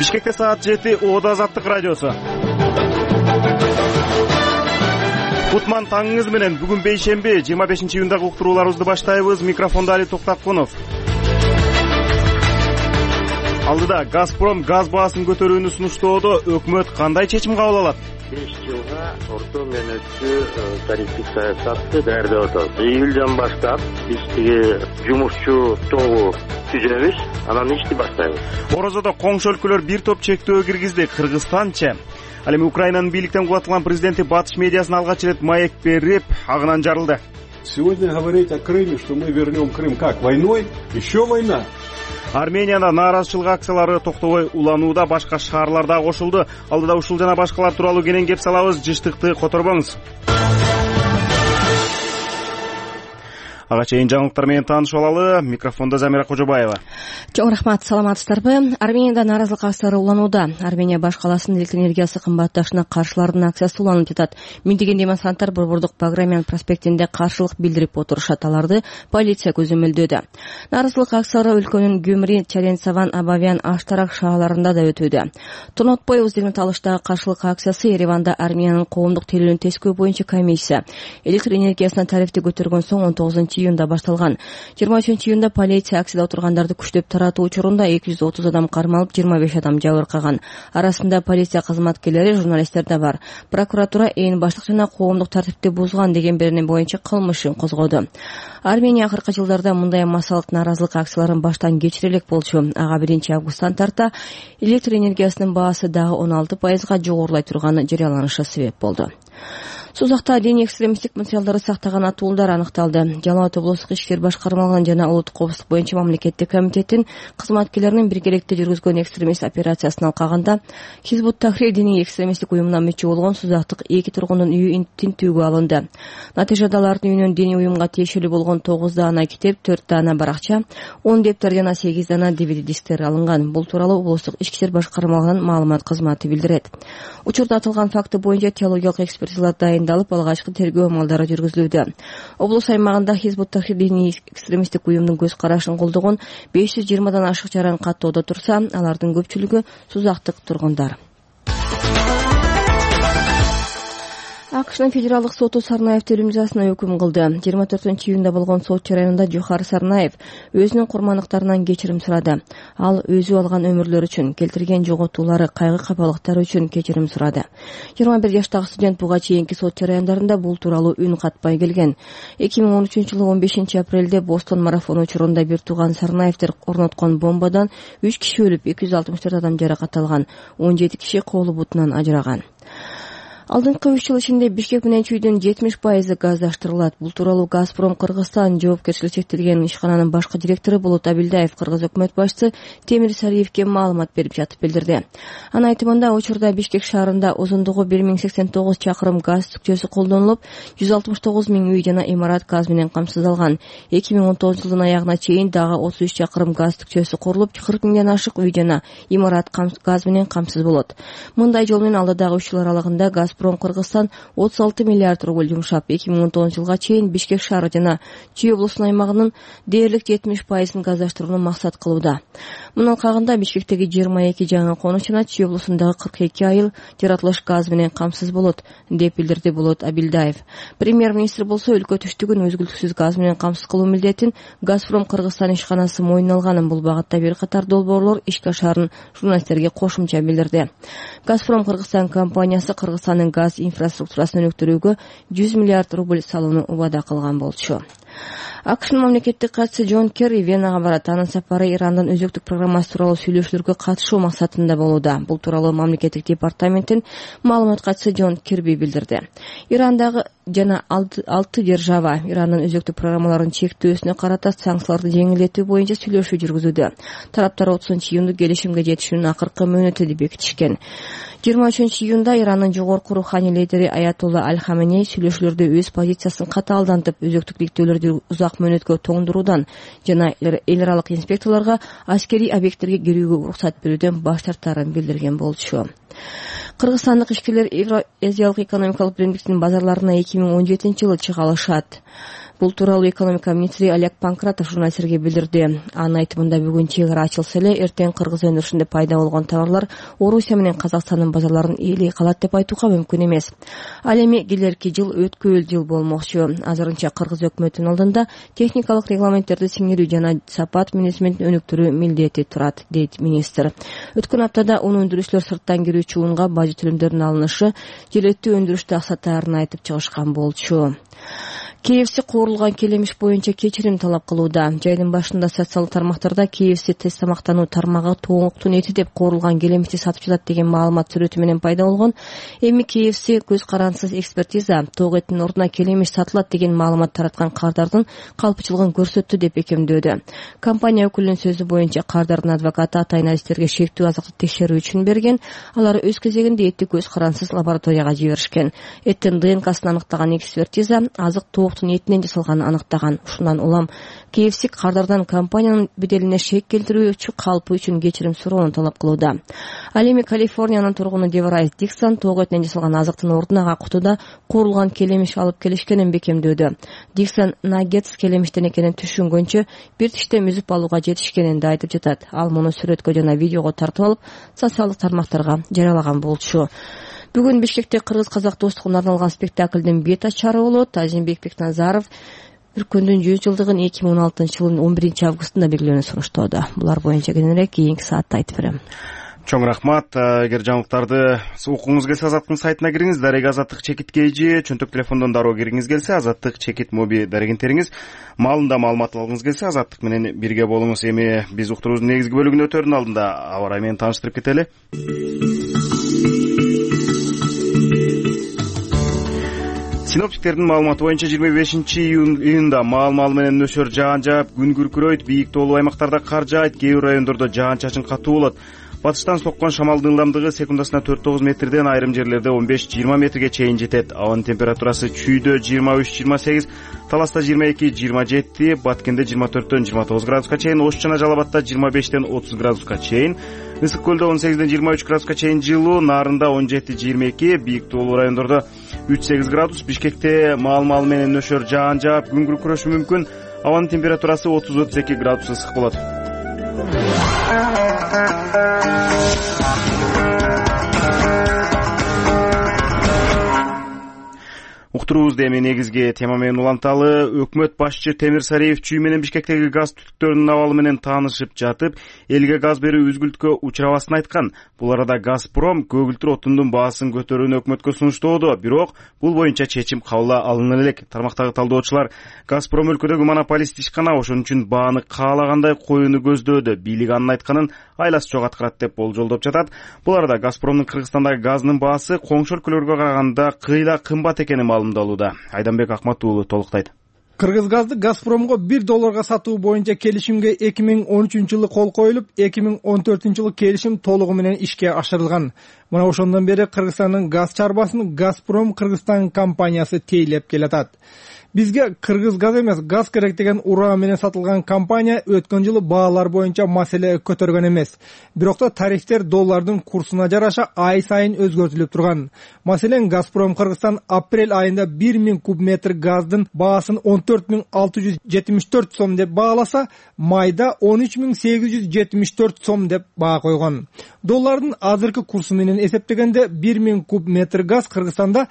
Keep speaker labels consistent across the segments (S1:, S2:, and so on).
S1: Бишкекте саат 7, Оода Азаттык радиосу. Кутман таңыңыз менен. Бүгүн бейшемби 25-июндагы уктурууларыбызды баштайбыз. Микрофонда Али Токтакунов. Алдыда Газпром газ баасын көтөрүүнү сунуштоодо өкмөт кандай чечим кабыл алат?
S2: 5 жылга орто мөөнөттүү тарифтик саясатты даярдап атабыз. Июлдан баштап биз тиги жумушчу тобу түзөбүз, анан ишти баштайбыз.
S1: Орозодо коңшу өлкөлөр бир топ чектөө киргизди. Кыргызстанчы. Ал эми Украинанын бийликтен кубатылган президенти батыш медиасына алгач ирет маек берип, агынан жарылды.
S3: Сегодня говорить о Крыме, что мы вернем Крым как? Войной? Еще война?
S1: Арменияда нааразычылык акциялары токтобой уланууда, башка шаарларда кошулду. Алдыда ушул жана башкалар тууралуу кенен кеп салабыз. Жыштыкты которбоңуз. Ага чейин жаңылыктар менен таанышып алалы. Микрофондо Замира Кожобаева.
S4: Чоң рахмат, саламатсыздарбы? Арменияда нааразылык акциялары уланууда. Армения баш каласынын электр энергиясы кымбатташына каршылардын акциясы уланып жатат. Миңдеген демонстранттар Борбордук Баграмян проспектинде каршылык билдирип отурушат. Аларды полиция көзөмөлдөөдө. Нааразылык акциялары өлкөнүн Гюмри, Чаренсаван, Абавян, Аштарак шаарларында да өтүүдө. Тонотпой өздүгүн талыштагы каршылык акциясы Ереванда Армениянын коомдук тейлөөнүн тескөө боюнча комиссия электр энергиясына тарифти көтөргөн соң 19-июнда башталган. 23-июнда полиция акцияда отургандарды күчтөп таратуу учурунда 230 адам кармалып, 25 адам жабыркаган. Арасында полиция кызматкерлери, журналисттер да бар. Прокуратура ээн баштык жана коомдук тартипти бузган деген беренеси боюнча кылмыш ишин козгоду. Армения акыркы жылдарда мындай массалык нааразылык акцияларын баштан кечире элек болчу. Ага 1-августтан тарта электр энергиясынын баасы дагы 16%га жогорулай турганы жарыяланышы себеп болду. Сузакта диний экстремисттик материалдарды сактаган атуулдар аныкталды. Жалал Абад облустук ички иштер башкармалыгынын жана улуттук коопсуздук боюнча мамлекеттик комитеттин кызматкерлеринин биргеликте жүргүзгөн экстремист операциясын алкаганда Хизбут Тахрир диний экстремисттик уюмуна мүчө болгон сузактык 2 тургундун үйү тинтүүгө алынды. Натыйжада алардын үйүнөн диний уюмга тиешелүү болгон 9 даана китеп, 4 даана баракча, 10 дептер жана 8 даана DVD дисктер алынган. Бул тууралуу облустук ички иштер башкармалыгынын маалымат кызматы билдирет. Учурда аталган факты боюнча теологиялык экспертизалар дайындалып, алгачкы тергөө амалдары жүргүзүлүүдө. Облус аймагында Хизбут Тахрир диний экстремисттик уюмдун көз карашын колдогон 520дан ашык жаран каттоодо турса, алардын көпчүлүгү сузактык тургундар. АКШнын федералдык соту Сарнаевди өлүм жазасына өкүм кылды. 24-июнда болгон сот жарыянында Жохар Сарнаев өзүнүн курмандыктарынан кечирим сурады. Ал өзү алган өмүрлөр үчүн, келтирген жоготуулары, кайгы капалыктары үчүн кечирим сурады. 21 жаштагы студент буга чейинки сот жарыяндарында бул тууралуу үн катпай келген. 2013-жылы 15-апрелде Бостон марафону учурунда бир тууган Сарнаевдер орноткон бомбадан 3 киши өлүп, 264 адам жаракат алган, 17 киши колу бутунан ажыраган. Алдыңкы 3 жыл ичинде Бишкек менен Чүйдүн 70% газдаштырылат. Бул тууралуу Газпром Кыргызстан жоопкерчилиги чектелген ишкананын башкы директору Болот Абилдаев Кыргыз өкмөт башчысы Темир Сариевке маалымат берип жатып билдирди. Анын айтымында, учурда Бишкек шаарында узундугу 1089 чакырым газ түкчөсү колдонулуп, 169 000 үй жана имарат газ менен камсыздалган. 2019-жылдын аягына чейин дагы 33 чакырым газ түкчөсү курулуп, 40 000ден ашык үй жана имарат газ менен камсыз болот. Мындай жол менен алдыдагы 3 жыл аралыгында Газпром Кыргызстан 36 миллиард рубль жумшап, 2010 жылга чейин Бишкек шаары жана Чүй облусунун аймагынын дээрлик 70%ын газдаштырууну максат кылууда. Мунун алкагында Бишкектеги 22 жаңы конуш жана Чүй облусундагы 42 айыл жаратылыш газ менен камсыз болот, деп билдирди Болот Абилдаев. Премьер-министр болсо өлкө түштүгүн үзгүлтүксүз газ менен камсыз кылуу милдетин Газпром Кыргызстан ишканасы мойнуна алганын, бул багытта бир катар долбоорлор ишке ашарын журналисттерге кошумча билдирди. Газпром Кыргызстан компаниясы Кыргызстандын газ инфраструктурасын өнүктүрүүгө 100 миллиард рубль салууну убада кылган болчу. АКШнын мамлекеттик катчысы Джон Керри Венага барат. Анын сапары Ирандын өзөктүк программасы тууралуу сүйлөшүүлөргө катышуу максатында болууда. Бул тууралуу мамлекеттик департаменттин маалымат катчысы Джон Кирби билдирди. Ирандагы жана 6 держава Ирандын өзөктүк программаларын чектөөсүнө карата санкцияларды жеңилдетүү боюнча сүйлөшүү жүргүзүүдө. Тараптар 30-июнда келишимге жетишүүнүн акыркы мөөнөтүн бекитишкен. 23-июнда Ирандын жогорку руханий лидери Аятолла Аль-Хаменей сүйлөшүүлөрдө өз позициясын катаалдантып, өзөктүк ликтөөлөрдү узак мөөнөткө тоңдуруудан жана эл аралык инспекторлорго аскерий объекттерге кирүүгө уруксат берүүдөн баш тартаарын билдирген болчу. Кыргызстандык ишкерлер Евразиялык экономикалык биримдиктин базарларына 2017-жылы чыга алышат. Бул тууралуу экономика министри Олег Панкратов журналисттерге билдирди. Анын айтымында бүгүн чек ара ачылса эле эртең кыргыз өндүрүшүндө пайда болгон товарлар Орусия менен Казакстандын базарларын ээлей калат деп айтууга мүмкүн эмес. Ал эми келерки жыл өткүл жыл болмокчу. Азырынча кыргыз өкмөтүнүн алдында техникалык регламенттерди сиңирүү жана сапат менеджментин өнүктүрүү милдети турат, дейт министр. Өткөн аптада ун өндүрүүчүлөр сырттан кирүүчү унга бажы төлөмдөрүнүн алынышы жергиликтүү өндүрүштү аксатаарын айтып чыгышкан болчу. KFC куурулган келемиш боюнча кечирим талап кылууда. Жайдын башында социалдык тармактарда KFC тест тамактануу тармагы тооктун эти деп куурулган келемишти сатып жатат деген маалымат сүрөтү менен пайда болгон. Эми KFC көз карансыз экспертиза тоок этинин ордуна келемиш сатылат деген маалымат тараткан кардардын калпчылыгын көрсөттү деп бекемдөөдө. Компания өкүлүнүн сөзү боюнча кардардын адвокаты атайын адистерге шектүү азыктык текшерүү үчүн берген. Алар өз кезегинде этти көз карансыз лабораторияга жиберишкен. Эттин ДНКсын аныктаган экспертиза азык тооктун этинен жасалганын аныктаган. Ушундан улам KFC кардардан компаниянын беделине шек келтирүүчү калпы үчүн кечирим суроону талап кылууда. Ал эми Калифорниянын тургуну Деврайс Диксон тоок этинен жасалган азыктын ордуна ага кутуда куурулган келемиш алып келишкенин бекемдөөдө. Диксон наггетс келемиштен экенин түшүнгөнчө бир тиштем үзүп алууга жетишкенин да айтып жатат. Ал муну сүрөткө жана видеого тартып алып социалдык тармактарга жарыялаган болчу. Бүгүн Бишкекте кыргыз-казак достугуна арналган спектаклдин бет ачары болот. Азимбек Бекназаров бир күндүн 100 жылдыгын 2016-жылдын 11-августунда белгилөөнү сунуштоодо. Булар боюнча кененирээк кийинки саатта айтып берем.
S1: Чоң рахмат. Эгер жаңылыктарды окугуңуз келсе Азаттыктын сайтына кириңиз. Дарек Азаттык чекит кейжи чөнтөк телефондон дароо киргиңиз келсе Азаттык чекит моби дарегин териңиз. Маалында маалымат алгыңыз келсе Азаттык менен бирге болуңуз. Эми биз уктуруубуздун негизги бөлүгүнө өтөрдүн алдында аба ырай менен тааныштырып кетели. Синоптиктердин маалыматы боюнча 25-июнда маал-маал менен нөсөр жаан жаап, күн күркүрөйт, бийик тоолуу аймактарда кар жаайт, кээ бир райондордо жаан-чачын катуу болот. Батыштан соккон шамалдын ылдамдыгы секундасына 4-9 метрден айрым жерлерде 15-20 метрге чейин жетет. Абанын температурасы Чүйдө 23-28, Таласта 22-27, Баткенде 24-29 градуска чейин, Ош жана Жалал Абадта 25-30 градуска чейин, Ысык көлдө 18-23 градуска чейин жылуу, Нарында 17-22, бийик тоолуу райондордо 3-8 градус, Бишкекте маал-маал менен нөшөр жаан жаап, күн күркүрөшү мүмкүн. Абанын температурасы 30-32 градус ысык болот. Уктуруубузду эми негизги тема менен уланталы. Өкмөт башчы Темир Сариев Чүй менен Бишкектеги газ түтүктөрүнүн абалы менен таанышып жатып, элге газ берүү үзгүлткө учурабасын айткан. Бул арада Газпром көгүлтүр отундун баасын көтөрүүнү өкмөткө сунуштоодо, бирок бул боюнча чечим кабыл алына элек. Тармактагы талдоочулар Газпром өлкөдөгү монополист ишкана, ошон үчүн бааны каалагандай коюуну көздөөдө. Бийлик анын айтканын айласы жок аткарат деп болжолдоп жатат. Бул арада Газпромдун Кыргызстандагы газынын баасы коңшу өлкөлөргө караганда кыйла кымбат экени маалымдалууда. Айданбек Акмат уулу толуктайт.
S5: Кыргызгазды Газпромго $1 сатуу боюнча келишимге 2013-жылы кол коюлуп, 2014-жылы келишим толугу менен ишке ашырылган. Мына ошондон бери Кыргызстандын газ чарбасын Газпром Кыргызстан компаниясы тейлеп келатат. Бизге кыргыз газ эмес, газ керек деген ураа менен сатылган компания өткөн жылы баалар боюнча маселе көтөргөн эмес. Бирок да тарифтер доллардын курсуна жараша ай сайын өзгөртүлүп турган. Маселен, Газпром Кыргызстан апрель айында 1000 куб метр газдын баасын 14674 сом деп бааласа, майда 13874 сом деп баа койгон. Доллардын азыркы курсу менен эсептегенде 1000 куб метр газ Кыргызстанда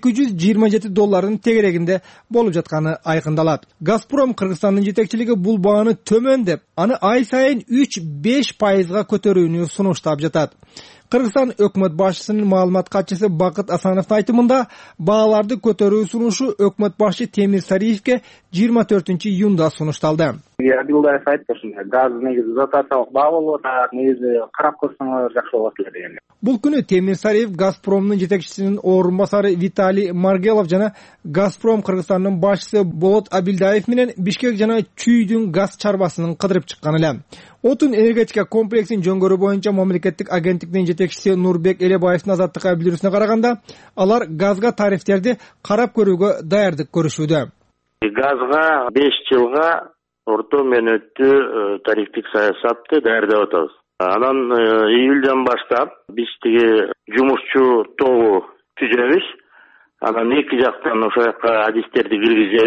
S5: $227 тегерегинде болуп жатканы айкындалат. Газпром Кыргызстандын жетекчилиги бул бааны төмөн деп, аны ай сайын 3-5% көтөрүүнү сунуштап жатат. Кыргызстан өкмөт башчысынын маалымат катчысы Бакыт Асановдун айтымында, бааларды көтөрүү сунушу өкмөт башчы Темир Сариевке 24-июнда сунушталды.
S6: Абилдаев айтты, газ негизи дотациялык баа болуп атат, негизи карап көрсөңөр жакшы болот эле деген.
S5: Бул күнү Темир Сариев Газпромдун жетекчисинин орун басары Виталий Маргелов жана Газпром Кыргызстандын башчысы Болот Абилдаев менен Бишкек жана Чүйдүн газ чарбасынын кыдырып чыккан эле. Отун энергетика комплексин жөнгөрүү боюнча мамлекеттик агенттиктин жетекчиси Нурбек Элебаевдин Азаттыкка билдирүүсүнө караганда, алар газга тарифтерди карап көрүүгө даярдык көрүшүүдө.
S2: Газга 5 жылга орто мөөнөттүү тарифтик саясатты даярдап атабыз. Анан июлдан баштап биз тиги жумушчу тобу түзөбүз. Анан эки жактан ошол жакка адистерди киргизебиз.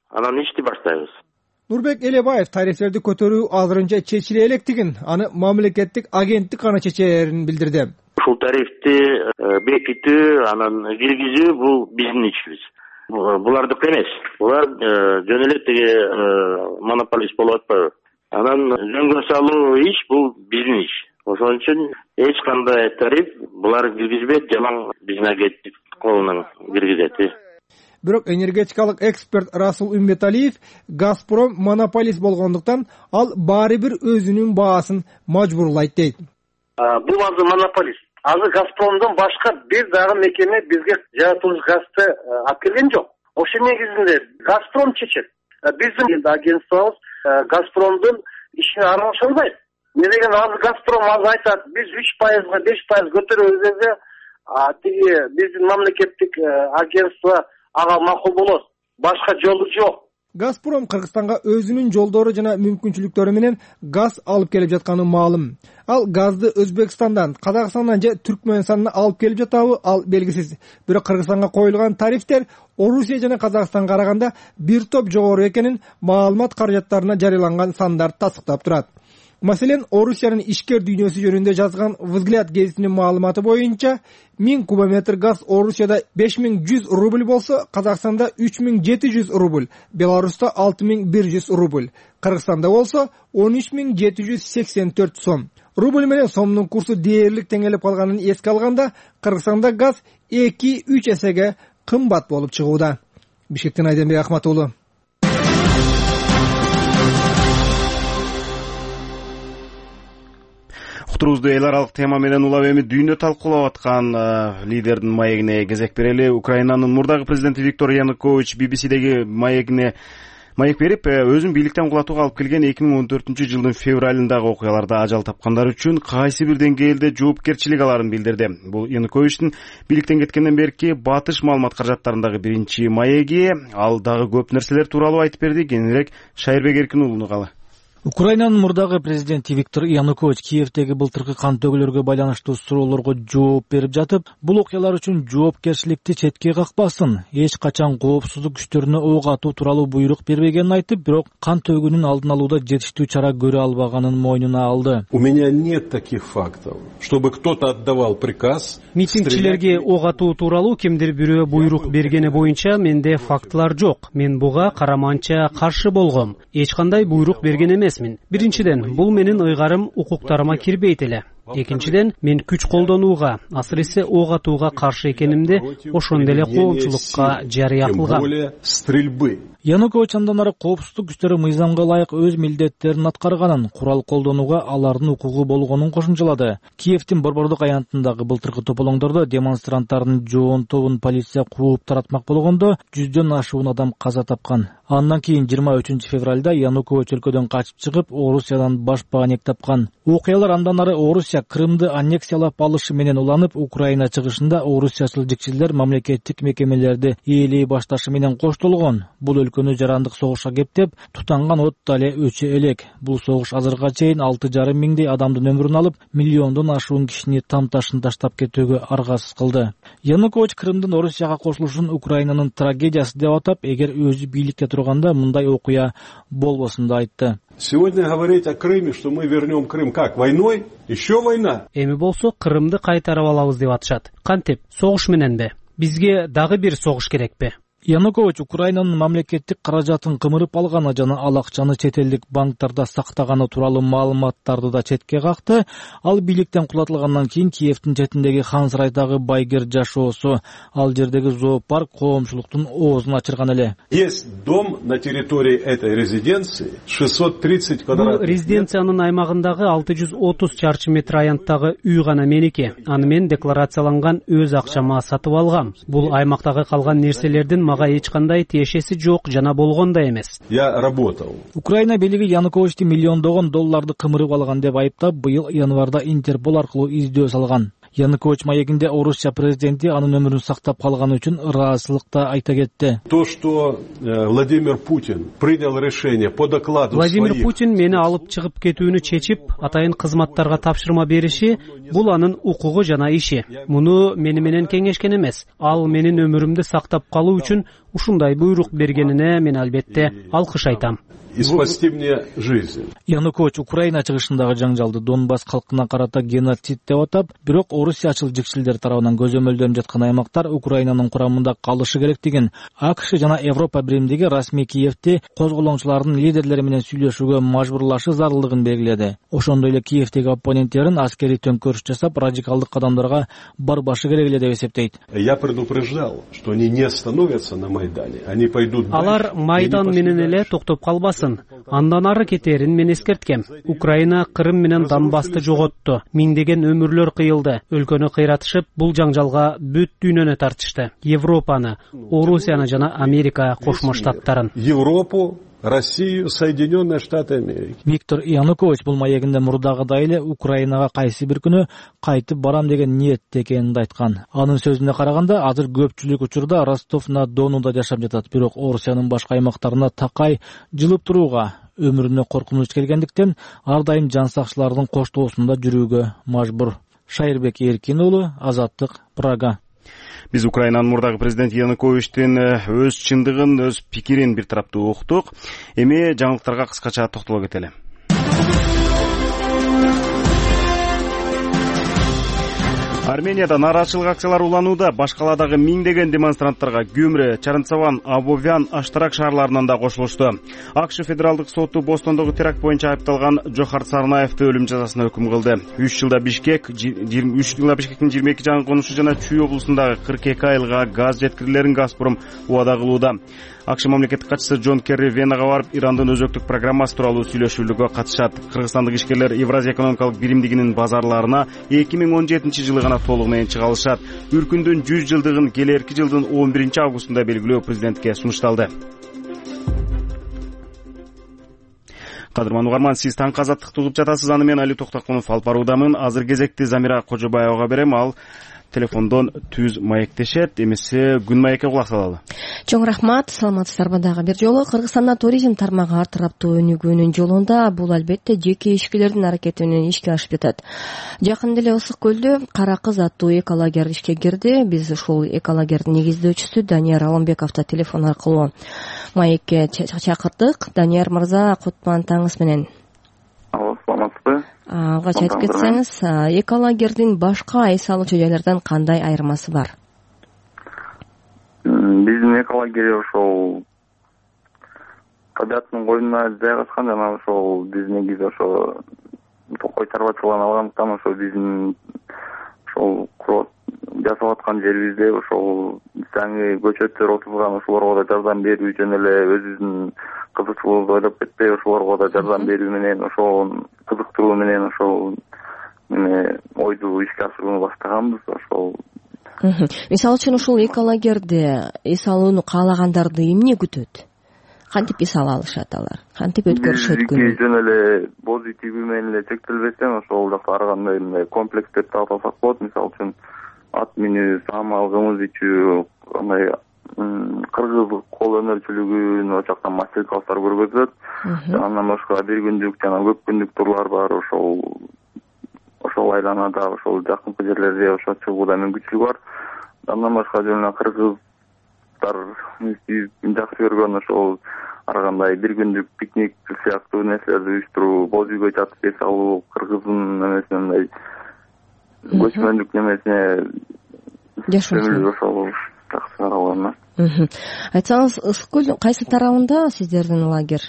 S2: анан ишти баштайбыз.
S5: Нурбек Элебаев тарифтерди көтөрүү азырынча чечиле электигин, аны мамлекеттик агенттик гана чечерин билдирди.
S2: Ушул тарифти бекитүү, анан киргизүү бул биздин ишибиз. Булардык эмес. Булар жөн эле тиги монополист болуп атпайбы. Анан жөнгө салуу иш бул биздин иш. Ошон үчүн эч кандай тариф булар киргизбейт, жалаң биздин агенттик колунан киргизет.
S5: Бирок энергетикалык эксперт Расул Умбеталиев Газпром монополист болгондуктан ал баары бир өзүнүн баасын мажбурлайт дейт.
S7: Бул азыр монополист. Азыр Газпромдон башка бир дагы мекеме бизге жаратылыш газды алып келген жок. Ошол негизинде Газпром чечет. Биздин агентствобуз Газпромдун ишине аралаша албайт. Эмне деген азыр Газпром азыр айтат, биз 3%, 5% көтөрөбүз десе, тиги биздин мамлекеттик агентство ага макул болот. Башка жолу жок.
S5: Газпром Кыргызстанга өзүнүн жолдору жана мүмкүнчүлүктөрү менен газ алып келип жатканы маалым. Ал газды Өзбекстандан, Казакстандан же Түркмөнстандан алып келип жатабы, ал белгисиз. Бирок Кыргызстанга коюлган тарифтер Орусия жана Казакстанга караганда бир топ жогору экенин маалымат каражаттарына жарыяланган сандар тасыктап турат. Маселен, Орусиянын ишкер дүйнөсү жөнүндө жазган Взгляд гезитинин маалыматы боюнча 1000 кубометр газ Орусияда 5100 рубль болсо, Казакстанда 3700 рубль, Беларуста 6100 рубль, Кыргызстанда болсо 13784 сом. Рубль менен сомдун курсу дээрлик теңелеп калганын эске алганда, Кыргызстанда газ 2-3 эсеге кымбат болуп чыгууда. Бишкектен Айденбек Ахматуулу.
S1: Уктуруубузду эл аралык тема менен улап эми дүйнө талкуулап аткан лидердин маегине кезек берели. Украинанын мурдагы президенти Виктор Янукович BBC'деги маек берип, өзүн бийликтен кулатууга алып келген 2014-жылдын февралындагы окуяларда ажал тапкандар үчүн кайсы бир деңгээлде жоопкерчилик аларын билдирди. Бул Януковичтин бийликтен кеткенден берки батыш маалымат каражаттарындагы биринчи маеги. Ал дагы көп нерселер тууралуу айтып берди. Кененирээк Шайырбек Эркин калы.
S8: Украинанын мурдагы президенти Виктор Янукович Киевдеги былтыркы кан төгүлөргө байланыштуу суроолорго жооп берип жатып, бул окуялар үчүн жоопкерчиликти четке какпасын, эч качан коопсуздук күчтөрүнө ок атуу тууралуу буйрук бербегенин айтып, бирок кан төгүүнүн алдын алууда жетиштүү чара көрө албаганын мойнуна алды.
S3: У меня нет таких фактов, чтобы кто-то отдавал приказ.
S9: Митингчилерге ок атуу тууралуу кимдир бирөө буйрук бергени боюнча менде фактылар жок. Мен буга караманча каршы болгом. Эч кандай буйрук берген эмес. Биринчиден, бул менин ыйгарым укуктарыма кирбейт эле. Экинчиден, мен күч колдонууга, асырысы ок атууга каршы экенимди ошондой эле коомчулукка жарыя кылгам.
S8: Янукович андан ары коопсуздук күчтөрү мыйзамга ылайык өз милдеттерин аткарганын, курал колдонууга алардын укугу болгонун кошумчалады. Киевдин Борбордук аянтындагы былтыркы тополоңдордо демонстранттардын жоон тобун полиция кууп таратмак болгондо 100дөн ашуун адам каза тапкан. Андан кийин 23 февралда Янукович өлкөдөн качып чыгып, Орусиядан баш баанек тапкан. Окуялар андан ары Орусия Крымды аннексиялап алышы менен уланып, Украина чыгышында орусиячыл жикчилер мамлекеттик мекемелерди ээлей башташы менен коштолгон. Бул өлкөнү жарандык согушка кептеп, тутанган от дале өчө элек. Бул согуш азырга чейин 6,5 миңдей адамдын өмүрүн алып, миллиондон ашуун кишини тамташын таштап кетүүгө аргасыз кылды. Янукович Крымдын Орусияга кошулушун Украинанын трагедиясы деп атап, эгер өзү бийликте турганда мындай окуя болбосун да айтты.
S3: Сегодня говорить о Крыме, что мы вернем Крым как? Войной? Еще война?
S9: Эми болсо Крымды кайтарып алабыз деп атышат. Кантип? Согуш мененби? Бизге дагы бир согуш керекпи? Янукович Украинанын мамлекеттик каражатын кымырып алганы жана ал акчаны чет элдик банктарда сактаганы тууралуу маалыматтарды да четке какты. Ал бийликтен кулатылгандан кийин Киевдин четиндеги Хан сарайдагы байгер жашоосу, ал жердеги зоопарк коомчулуктун оозун ачырган эле.
S3: Есть дом на территории этой резиденции 630 квадратных.
S9: Бул резиденциянын аймагындагы 630 чарчы метр аянттагы үй гана меники. Аны мен декларацияланган өз акчама сатып алгам. Бул аймактагы калган нерселердин мага эч кандай тиешеси жок жана болгон да эмес.
S3: Я работал.
S8: Украина бийлиги Януковичти миллиондогон долларды кымырып алган деп айыптап, быйыл январда Интерпол аркылуу издөө салган. Янукович маегинде Орусия президенти анын өмүрүн сактап калганы үчүн ыраазычылыкты айта кетти.
S3: То, что Владимир Путин принял решение по докладу
S9: Владимир Путин мени алып чыгып кетүүнү чечип, атайын кызматтарга тапшырма бериши бул анын укугу жана иши. Муну мени менен кеңешкен эмес. Ал менин өмүрүмдү сактап калуу үчүн ушундай буйрук бергенине мен албетте алкыш айтам.
S3: И спасти мне жизнь.
S8: Янукович Украина чыгышындагы жаңжалды Донбасс калкына карата геноцид деп атап, бирок орусиячыл жикчилдер тарабынан көзөмөлдөнүп жаткан аймактар Украинанын курамында калышы керек деген АКШ жана Европа биримдиги расмий Киевти козголоңчулардын лидерлери менен сүйлөшүүгө мажбурлашы зарылдыгын белгиледи. Ошондой эле Киевтеги оппоненттерин аскерий төңкөрүш жасап, радикалдык кадамдарга барбашы керек эле деп эсептейт.
S3: Я предупреждал, что они не остановятся на Майдане, они пойдут дальше.
S9: Алар Майдан менен эле токтоп калбасын. Андан ары кетерин мен эскерткем. Украина Кырым менен Донбассты жоготту. Миңдеген өмүрлөр кыйылды. Өлкөнү кыйратышып, бул жаңжалга бүт дүйнөнү тартышты. Европаны, Орусияны жана Америка Кошмо Штаттарын.
S3: Европу, Россию, Соединенные Штаты Америки.
S8: Виктор Янукович бул маегинде мурдагыдай эле Украинага кайсы бир күнү кайтып барам деген ниетте экенин айткан. Анын сөзүнө караганда, азыр көпчүлүк учурда Ростов-на-Донуда жашап жатат, бирок Орусиянын башка аймактарына такай жылып турууга, өмүрүнө коркунуч келгендиктен ар дайым жан сакчылардын коштоосунда жүрүүгө мажбур. Шайырбек Эркин уулу, Азаттык, Прага.
S1: Биз Украинанын мурдагы президент Януковичтин өз чындыгын, өз пикирин бир тараптуу уктук. Эми жаңылыктарга кыскача токтоло кетели. Арменияда нааразычылык акциялары уланууда. Башкаладагы миңдеген демонстранттарга Гюмре, Чарынцаван, Абовян, Аштарак шаарларынан да кошулушту. АКШ федералдык соту Бостондогу теракт боюнча айыпталган Жохар Сарнаевди өлүм жазасына өкүм кылды. 3 жылда Бишкектин 22 жаңы конушу жана Чүй облусундагы 42 айылга газ жеткирүүлөрүн Газпром убада кылууда. АКШ мамлекеттик катчысы Джон Керри Венага барып, Ирандын өзөктүк программасы тууралуу сүйлөшүүлөргө катышат. Кыргызстандык ишкерлер Евразия экономикалык биримдигинин базарларына 2017 жылы гана толугу менен чыга алышат. Үркүндүн 100 жылдыгын келерки жылдын 11 августунда белгилөө президентке сунушталды. Кадырман угарман, сиз таңкы азаттыкты угуп жатасыз. Аны мен Али Токтокунов алып баруудамын. Азыр кезекти Замира Кожобаевага берем. Ал телефондон түз маектешет. Эмесе күн маекке кулак салалы.
S4: Чоң рахмат, саламатсыздарбы дагы бир жолу. Кыргызстанда туризм тармагы ар тараптуу өнүгүүнүн жолунда. Бул албетте жеке ишкерлердин аракети менен ишке ашып жатат. Жакында эле Ысык көлдө Кара кыз аттуу эколагер ишке кирди. Биз ушул эколагердин негиздөөчүсү Данияр Алымбековду телефон аркылуу маекке чакырдык. Данияр мырза, кутман таңыңыз менен.
S10: Алло, саламатсызбы?
S4: Алгач айтып кетсеңиз, эколагердин башка эс алуучу жайлардан кандай айырмасы бар?
S10: Биздин эколагер ошол табиаттын койнуна жайгашкан, жана ошол биз негизи ошо кой чарбачылыгын алгандыктан ошо биздин ошол жасап аткан жерибизде ошол жаңы көчөттөр отурган ошолорго да жардам берүү жөн эле өзүбүздүн кызыкчылыгыбызды ойлоп кетпей ошолорго да жардам берүү менен ошол кызыктыруу менен ошол ойду ишке ашырууну баштаганбыз. Ошол
S4: мисалы үчүн ушул эколагерде эс алууну каалагандарды эмне күтөт? Кантип эс ала алышат алар? Кантип өткөрүшөт күнү?
S10: Жөн эле боз үй тигүү менен эле чектелбестен ошол жакта ар кандай комплекстер таап алсак болот. Мисалы үчүн ат минүү, самал, кымыз ичүү, андай кыргыз кол өнөрчүлүгүн ошоктон мастер-класстар көргөзөт. Андан башка бир күндүк жана көп күндүк турлар бар. Ошол айланада, ошол жакынкы жерлерде ошо чыгууда мүмкүнчүлүк бар. Андан башка жана кыргыздар жакшы көргөн ошол ар кандай бир күндүк пикник сыяктуу нерселерди уюштуруу, боз үйгө жатып эс алуу, кыргыздын эмесинен көчмөндүк немесине жашоо ошол жакшы каралган.
S4: Айтсаңыз, Ысык көлдүн кайсы тарабында сиздердин лагерь?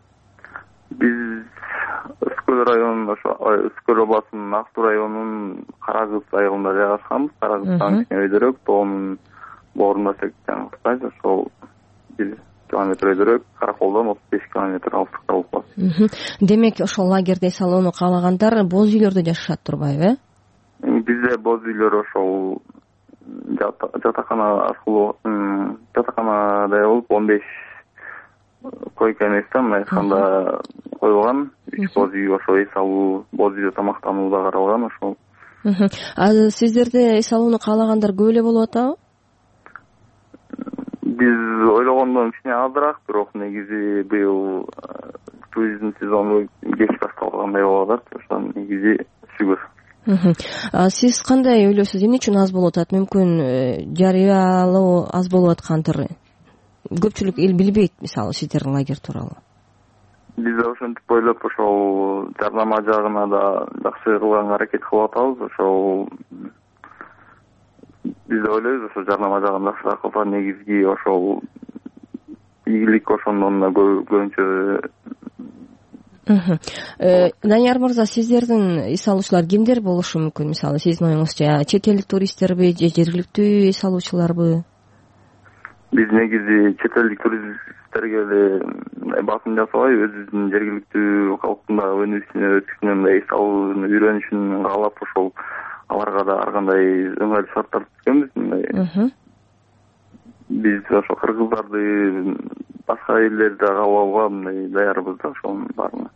S10: Биз Ысык көл районунда, Ысык көл областынын Ак Суу районунун Кара кыз айылында жайгашканбыз. Кара кыздан кичине өйдөрөөк, тоонун боорунда жаңы ошол 1 километр өйдөрөөк, Караколдон 35 километр алыстыкта болуп калат.
S4: Демек, ошол лагерде эс алууну каалагандар боз үйлөрдө жашашат турбайбы?
S10: Бизде боз үйлөр ошол жатакана аркылуу жатаканада болуп 15 койка эместе, мындай айтканда коюлган. 3 боз үй ошо эс алуу, боз үйдө тамактануу да каралган ошол.
S4: Сиздерде эс алууну каалагандар көп эле болуп атабы?
S10: Биз ойлогондон кичине азыраак, бирок негизи быйыл туризм сезону кеч башталгандай болуп атат. Ошон негизи шүгүр.
S4: Сиз кандай ойлойсуз? Эмне үчүн аз болуп атат? Мүмкүн жарыялоо аз болуп аткандыр? көпчүлүк эл билбейт, мисалы сиздердин лагерь тууралуу.
S10: Биз да ошентип ойлоп ошол жарнама жагына да жакшы кылганга аракет кылып атабыз. Ошол биз да ойлойбуз, ошо жарнама жагын жакшыраак кылса негизги ошол ийгилик ошондон да көбүнчө.
S4: Данияр мырза, сиздердин эс алуучулар кимдер болушу мүмкүн? Мисалы сиздин оюңузча чет элдик туристтерби же жергиликтүү эс алуучуларбы?
S10: Биз негизи чет элдик туристтерге эле басым жасабай, өзүбүздүн жергиликтүү калктын да өнүгүүсүнө өтүшүнөн да эс алууну үйрөнүшүн каалап, ошол аларга да ар кандай ыңгайлуу шарттар түзгөнбүз. Биз ошо кыргыздарды, башка элдерди кабыл алууга мындай даярбыз да, ошонун баарына.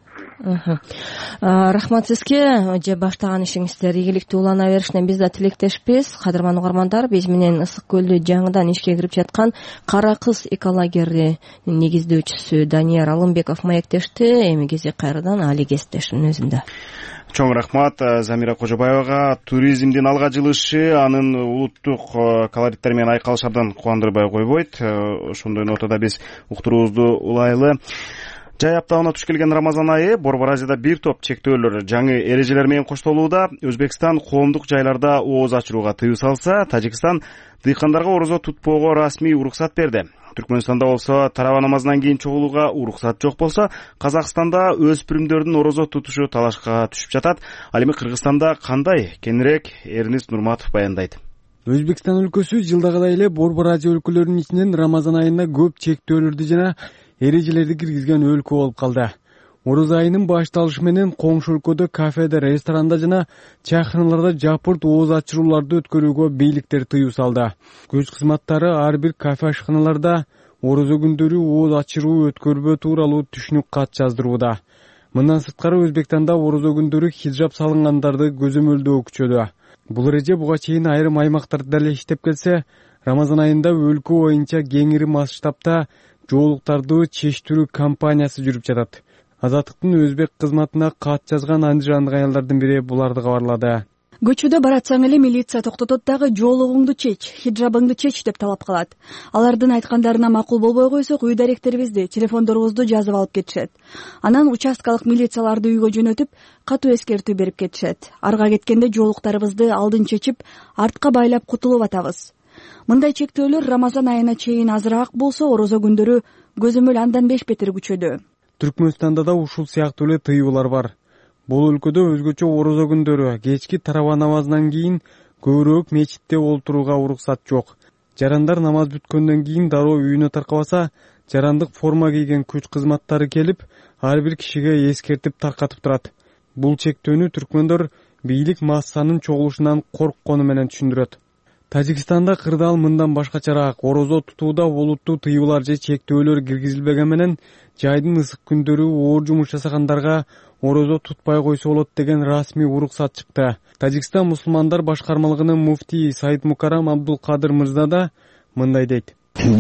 S4: Рахмат сизге. Же баштаган ишиңиздер ийгиликтүү улана беришине биз да тилектешпиз. Кадырман угармандар, биз менен Ысык көлдө жаңыдан ишке кирип жаткан Кара Кыз эколагеринин негиздөөчүсү Данияр Алымбеков маектешти. Эми кези кайрадан Али кесиптешимдин өзүндө.
S1: Чоң рахмат Замира Кожобаевага. Туризмдин алга жылышы анын улуттук колориттери менен айкалышы абдан кубандырбай койбойт. Ошондой нотада биз уктуруубузду улайлы. Жай аптабына туш келген Рамазан айы Борбор Азияда бир топ чектөөлөр жаңы эрежелер менен коштолууда. Өзбекстан коомдук жайларда ооз ачырууга тыюу салса, Тажикстан дыйкандарга орозо тутпоого расмий уруксат берди. Түркмөнстанда болсо тарава намазынан кийин чогулууга уруксат жок болсо, Казакстанда өспүрүмдөрдүн орозо тутушу талашка түшүп жатат. Ал эми Кыргызстанда кандай? Кенирээк Эрнис Нурматов баяндайт.
S11: Өзбекстан өлкөсү жылдагыдай эле Борбор Азия өлкөлөрүнүн ичинен Рамазан айында көп чектөөлөрдү жана эрежелерди киргизген өлкө болуп калды. Ороз айынын башталышы менен коңшу өлкөдө кафеде, ресторанда жана чайханаларда жапырт ооз ачырууларды өткөрүүгө бийликтер тыюу салды. Көч кызматтары ар бир кафе ашканаларда орозо күндөрү ооз ачыруу өткөрбөө тууралуу түшүнүк кат жаздырууда. Мындан сырткары Өзбекстанда орозо күндөрү хиджаб салынгандарды көзөмөлдөө күчөдү. Бул эреже буга чейин айрым аймактарда эле иштеп келсе, Рамазан айында өлкө боюнча кеңири масштабта жоолуктарды чечтирүү кампаниясы жүрүп жатат. Азаттыктын өзбек кызматына кат жазган андижандык аялдардын бири буларды кабарлады.
S12: Көчөдө баратсаң эле милиция токтотот дагы жоолугуңду чеч, хиджабыңды чеч деп талап кылат. Алардын айткандарына макул болбой койсок, үй даректерибизди, телефондорубузду жазып алып кетишет. Анан участкалык милицияларды үйгө жөнөтүп, катуу эскертүү берип кетишет. Арга кеткенде жоолуктарыбызды алдын чечип, артка байлап кутулуп атабыз. Мындай чектөөлөр Рамазан айына чейин азыраак болсо, орозо күндөрү көзөмөл андан 5 бетер күчөдү.
S11: Түркмөнстанда да ушул сыяктуу эле тыюулар бар. Бул өлкөдө өзгөчө орозо күндөрү кечки тарава намазынан кийин көбүрөөк мечитте олтурууга уруксат жок. Жарандар намаз бүткөндөн кийин дароо үйүнө таркабаса, жарандык форма кийген күч кызматтары келип, ар бир кишиге эскертип таркатып турат. Бул чектөөнү түркмөндөр бийлик массанын чогулушунан корккону менен түшүндүрөт. Тажикстанда кырдаал мындан башкачараак. Орозо тутууда олуттуу тыюулар же чектөөлөр киргизилбеген менен жайдын ысык күндөрү оор жумуш жасагандарга орозо тутпай койсо болот деген расмий уруксат чыкты. Тажикстан мусулмандар башкармалыгынын муфтии Саид Мукарам Абдулкадыр мырза да мындай дейт.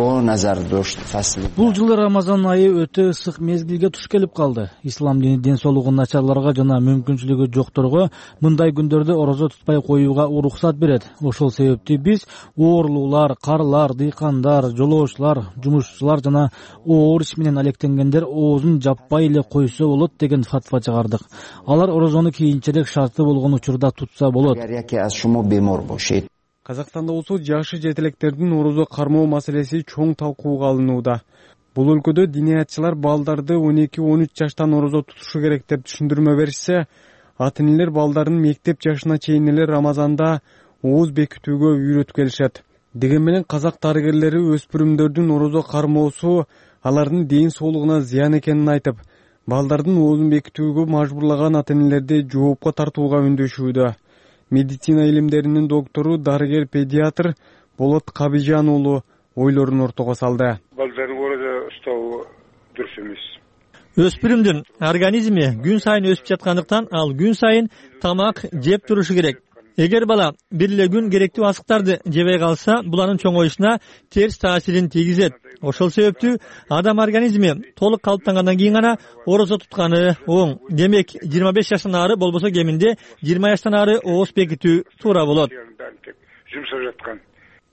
S8: Бул жылы Рамазан айы өтө ысык мезгилге туш келип калды. Ислам дини ден соолугу начарларга жана мүмкүнчүлүгү жокторго мындай күндөрдө орозо тутпай коюуга уруксат берет. Ошол себепти биз оорлуулар, карлар, дыйкандар, жолоочулар, жумушчулар жана оор иш менен алектенгендер оозун жаппай эле койсо болот деген фатва чыгардык. Алар орозону кийинчерээк шарты болгон учурда тутса болот.
S11: Казакстанда болсо жашы жетелектердин орозо кармоо маселеси чоң талкууга алынууда. Бул өлкөдө диниятчылар балдарды 12-13 жаштан орозо тутушу керек деп түшүндүрмө беришсе, ата-энелер балдарын мектеп жашына чейин эле Рамазанда ооз бекитүүгө үйрөтүп келишет. Деген менен казак дарыгерлери өспүрүмдөрдүн орозо кармоосу алардын ден соолугуна зыян экенин айтып, балдардын оозун бекитүүгө мажбурлаган ата-энелерди жоопко тартууга үндөшүүдө. Медицина илимдеринин доктору, дарыгер педиатр Болот Кабижан уулу ойлорун ортого салды.
S13: Балдарды орозо уктоо дурус эмес.
S14: Өспүрүмдүн организми күн сайын өсүп жаткандыктан ал күн сайын тамак жеп турушу керек. Эгер бала бир эле күн керектүү азыктарды жебей калса, булардын чоңоюшуна терс таасирин тийгизет. Ошол себептүү адам организми толук калыптангандан кийин гана орозо тутканы оң. Демек 25 жаштан ары болбосо кеминде 20 жаштан ары ооз бекитүү туура болот.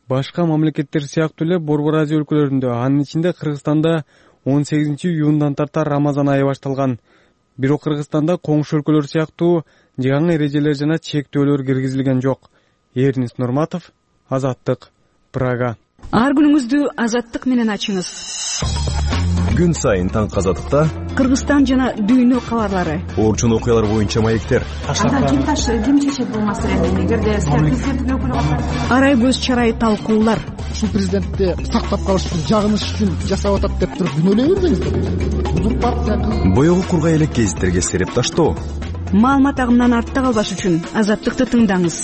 S11: Башка мамлекеттер сыяктуу эле Борбор Азия өлкөлөрүндө, анын ичинде Кыргызстанда 18-июндан тарта Рамазан айы башталган. Бирок Кыргызстанда коңшу өлкөлөр сыяктуу жаңы эрежелер жана чектөөлөр киргизилген жок. Эрнис Нурматов, Азаттык, Прага.
S15: Ар күнүңүздү Азаттык менен ачыңыз.
S16: Күн сайын таңкы Азаттыкта
S15: Кыргызстан жана дүйнө кабарлары.
S16: Орчун окуялар боюнча маектер.
S15: Ким чечет бул маселени? Эгерде президенттин өкүлү арай көз чарай талкуулар.
S17: Ушул президентти сактап калыш үчүн, жагыныш үчүн жасап атат деп туруп күнөөлөй бербеңиздер. Бул партия
S16: боёгу кургай элек гезиттерге сереп таштоо.
S15: Маалымат агымынан артта калбаш үчүн Азаттыкты тыңдаңыз.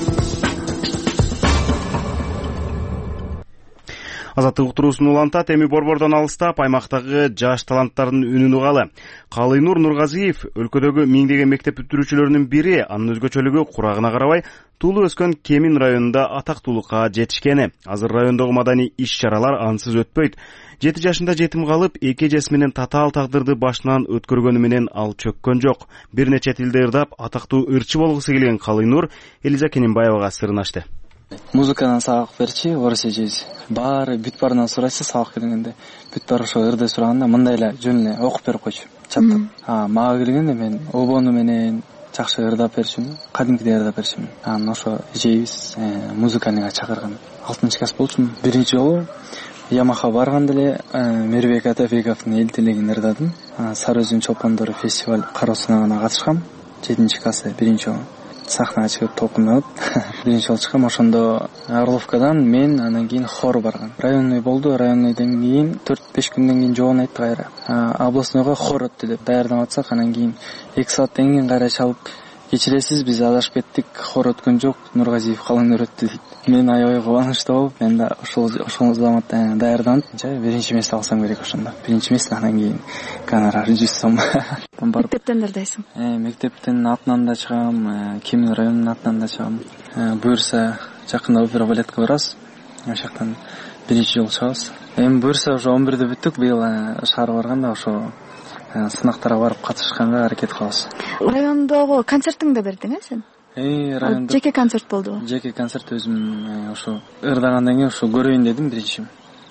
S1: Азаттык уктуруусун улантат. Эми борбордон алыстап аймактагы жаш таланттардын үнүн угалы. Калыйнур Нургазиев өлкөдөгү миңдеген мектеп бүтүрүүчүлөрүнүн бири. Анын өзгөчөлүгү курагына карабай туулуу өскөн Кемин районунда атактуулукка жетишкени. Азыр райондогу маданий иш-чаралар ансыз өтпөйт. 7 жашында жетим калып, эки эжеси менен татаал тагдырды башынан өткөргөнү менен ал чөккөн жок. Бир нече тилде ырдап, атактуу ырчы болгусу келген Калыйнур Элиза Кененбаевага сырын ачты.
S18: Музыкадан сабак берчи, орус эжеси. Баары бүт барынан сурайчы сабак келгенде. Бүт бар ошо ырды сураганда мындай эле жөн эле окуп берип койчу. Чаттап. Мага келгенде мен обону менен жакшы ырдап берчүмүн, кадимкидей ырдап берчүмүн. Анан ошо эжебиз музыканга чакырган. 6-класс болчумун. Биринчи жолу Ямаха барганда эле Мербек Атабековдун эл тилегин ырдадым. Сары Өзүн чолпондору фестиваль кароосуна катышкам. 7-класста биринчи жолу сахнага чыгып толкундап биринчи жолу чыккам. Ошондо Орловкадан мен, анан кийин хор барган. Районный болду. Районныйдан кийин 4-5 күндөн кийин жоон айтты кайра. Областныйга хор өттү деп даярданып атсак, анан кийин 2 сааттан кийин кайра чалып, кечиресиз, биз адашып кеттик, хор өткөн жок, Нургазиев Калыйнур өттү дейт. Мен аябай кубанычтуу болуп, мен да ошол заматта даярданып, биринчи месте алсам керек ошондо. Биринчи месте, анан кийин гонорар 100 сом.
S12: Мектептен ырдайсың?
S18: Мектептин атынан да чыгам, Кемин районунун атынан да чыгам. Буюрса жакында опера балетке барабыз. Ошоктон биринчи жолу чыгабыз. Эми буюрса ошо 11-дө бүттүк, быйыл шаар барганда ошо сынактарга барып катышканга аракет кылабыз.
S12: Райондогу концертиңди бердиң, сен?
S18: Райондо
S12: жеке концерт болду.
S18: Жеке концерт өзүм ошо ырдагандан кийин ошо көрөйүн дедим биринчи.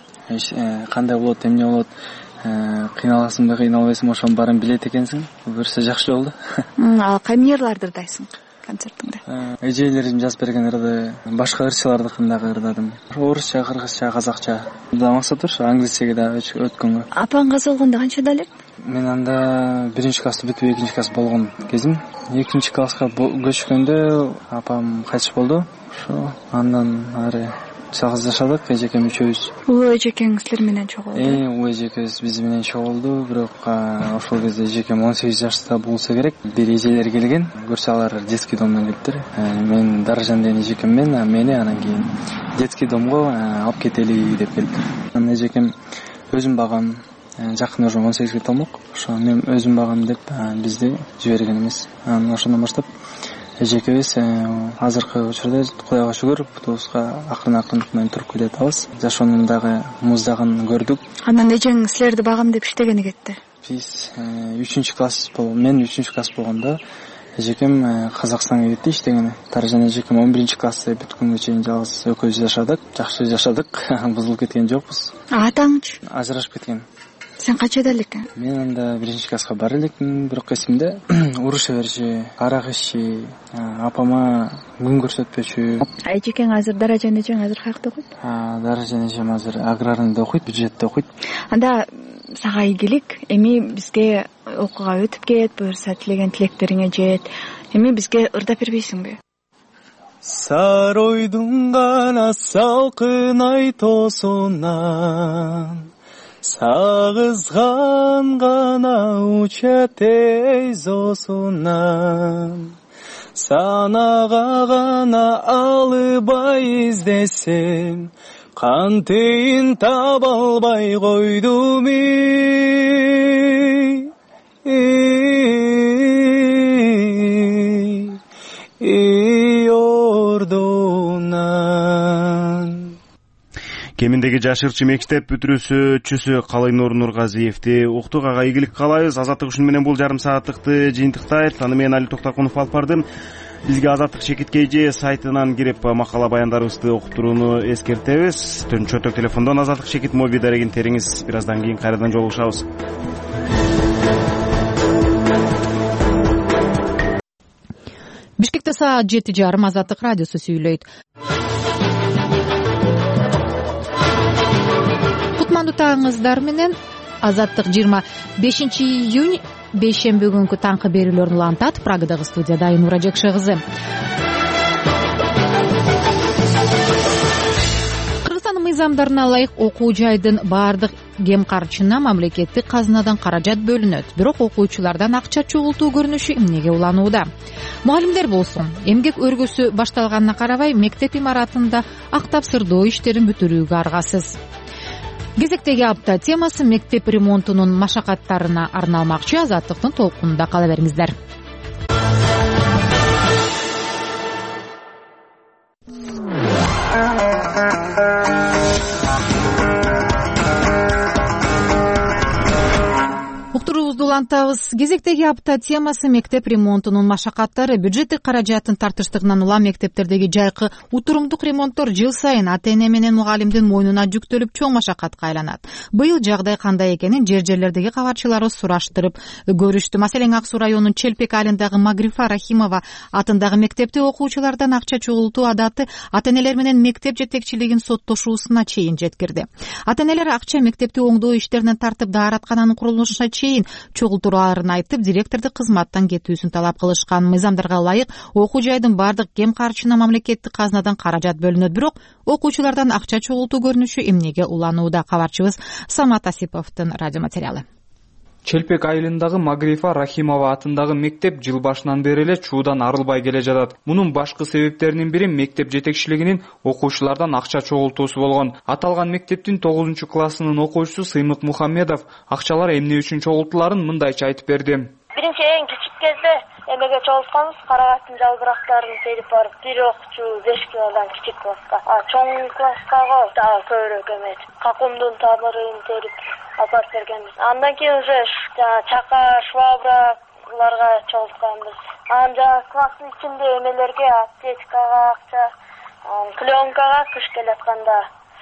S18: Кандай болот, эмне болот, кыйналасыңбы, кыйналбайсыңбы, ошонун баарын билет экенсиң. Буюрса жакшы болду.
S12: Ал кайсы ырларды ырдайсың концертиңде?
S18: Эжелерим жазып берген ырды, башка ырчылардыкын дагы ырдадым. Орусча, кыргызча, казакча. Максат ушу англисчеге да өткөнгө.
S12: Апаң каза болгондо канчада элек?
S18: Мен анда 1-класста бүтүп 2-класс болгон кезим. 2-класска көчкөндө апам кайтыш болду. Ошо андан ары жалгыз жашадык, эжекем үчөөбүз.
S12: Улуу эжекең силер менен чогулду?
S18: Улуу эжекебиз биз менен чогулду, бирок ошол кезде эжекем 18 жашта болсо керек. Бир эжелер келген, көрсө алар детский домдон келиптир. Мен Даражан деген эжекем менен, мени анан кийин детский домго алып кетели деп келиптир. Анан эжекем өзүм багам, жакында уже 18-ге толмок. Ошо мен өзүм багам деп бизди жиберген эмес. Анан ошондон баштап эжекебиз азыркы учурда Кудайга шүгүр бутубузга акырын менен туруп келатабыз. Жашоонун дагы муздагын көрдүк.
S12: Анан эжең силерди багам деп иштегени кетти?
S18: Биз 3-класс мен 3-класс болгондо эжекем Казакстанга кетти иштегени. Даражан эжекем 11-классты бүткөнгө чейин жалгыз экөөбүз жашадык. Жакшы жашадык, бузулуп кеткен жокпуз.
S12: Атаңчы?
S18: Ажырашып кеткен.
S12: Сен канчада элексиң?
S18: Мен анда 1-класска бара элекмин, бирок эсимде уруша берчи, арак иччи, апама күн көрсөтпөчү.
S12: Эжекең азыр, Даражан эжең азыр каякта окуйт?
S18: Даражан эжем азыр аграрныйда окуйт, бюджетте окуйт.
S12: Анда сага ийгилик, эми бизге окууга өтүп кет, буюрса тилеген тилектериңе жет. Эми бизге ырдап бербейсиңби?
S18: Саройдун гана салкын ай тоосунан сагызган гана учат эйзосунан, санага гана албай издесем, кантейин таба албай койдум ордунан.
S1: Кеминдеги жашырчы мектеп бүтүрүүчүсү Калыйнур Нургазиевди уктук. Ага ийгилик каалайбыз. Азаттык үчүн менен бул жарым сааттыкты жыйынтыктайт. Аны мен Али Токтокунов алып бардым. Бизге Азаттык чекит KG сайтынан кирип макала баяндарыбызды окуп турууну эскертебиз. Чөтөк телефондон Азаттык чекит моби дарегин териңиз. Бир аздан кийин кайрадан жолугушабыз.
S19: Бишкекте саат 7:30 Азаттык радиосу сүйлөйт. Кутмандуу таңыңыздар менен Азаттык 25-июнь бейшемби күнкү таңкы берүүлөрүн улантат. Прагадагы студияда Айнура Жекше кызы. Кыргызстандын мыйзамдарына ылайык окуу жайдын баардык кем каржысына мамлекеттик казынадан каражат бөлүнөт. Бирок окуучулардан акча чогултуу көрүнүшү эмнеге уланууда? Мугалимдер болсун, эмгек өргүсү башталганына карабай, мектеп имаратында актап сырдоо иштерин бүтүрүүгө аргасыз. Кезектеги апта темасы мектеп ремонтунун машакаттарына арналмакчы. Азаттыктын толкунунда кала бериңиздер. Уктуруубузду улантабыз. Кезектеги апта темасы мектеп ремонтунун машакаттары. Бюджеттик каражаттын тартыштыгынан улам мектептердеги жайкы утурумдук ремонттор жыл сайын ата-эне менен мугалимдин мойнуна жүктөлүп чоң машакатка айланат. Быйыл жагдай кандай экенин жер-жерлердеги кабарчыларыбыз сураштырып көрүштү. Маселен, Ак Суу районунун Челпек айылындагы Магрифа Рахимова атындагы мектепте окуучулардан акча чогултуу адаты ата-энелер менен мектеп жетекчилигин соттошуусуна чейин жеткирди. Ата-энелер акча мектепти оңдоо иштеринен тартып даараткананын курулушуна чейин чогултураарын айтып, директорду кызматтан кетүүсүн талап кылышкан. Мыйзамдарга ылайык окуу жайдын баардык кем каржысына мамлекеттик казынадан каражат бөлүнөт. Бирок окуучулардан акча чогултуу көрүнүшү эмнеге уланууда? Кабарчыбыз Самат Асиповдун радиоматериалы.
S20: Челпек айылындагы Магрифа Рахимова атындагы мектеп жыл башынан бери эле чуудан арылбай келе жатат. Мунун башкы себептеринин бири мектеп жетекчилигинин окуучулардан акча чогултуусу болгон. Аталган мектептин 9-классынын окуучусу Сыймык Мухаммедов акчалар эмне үчүн чогултуларын мындайча айтып берди.
S21: Биринчи эң кичик кезде эмеге чогултканбыз, карагаттын жалбырактарын терип барып, бир окуучу 5 килодан кичик класска, чоң класскага дагы көбүрөөк эмет, какумдун тамырын терип алып бергенбиз. Андан кийин уже чака, швабраларга чогултканбыз. Анан класстын ичинде эмелерге, аптечкага акча, пленкага кыш келатканда,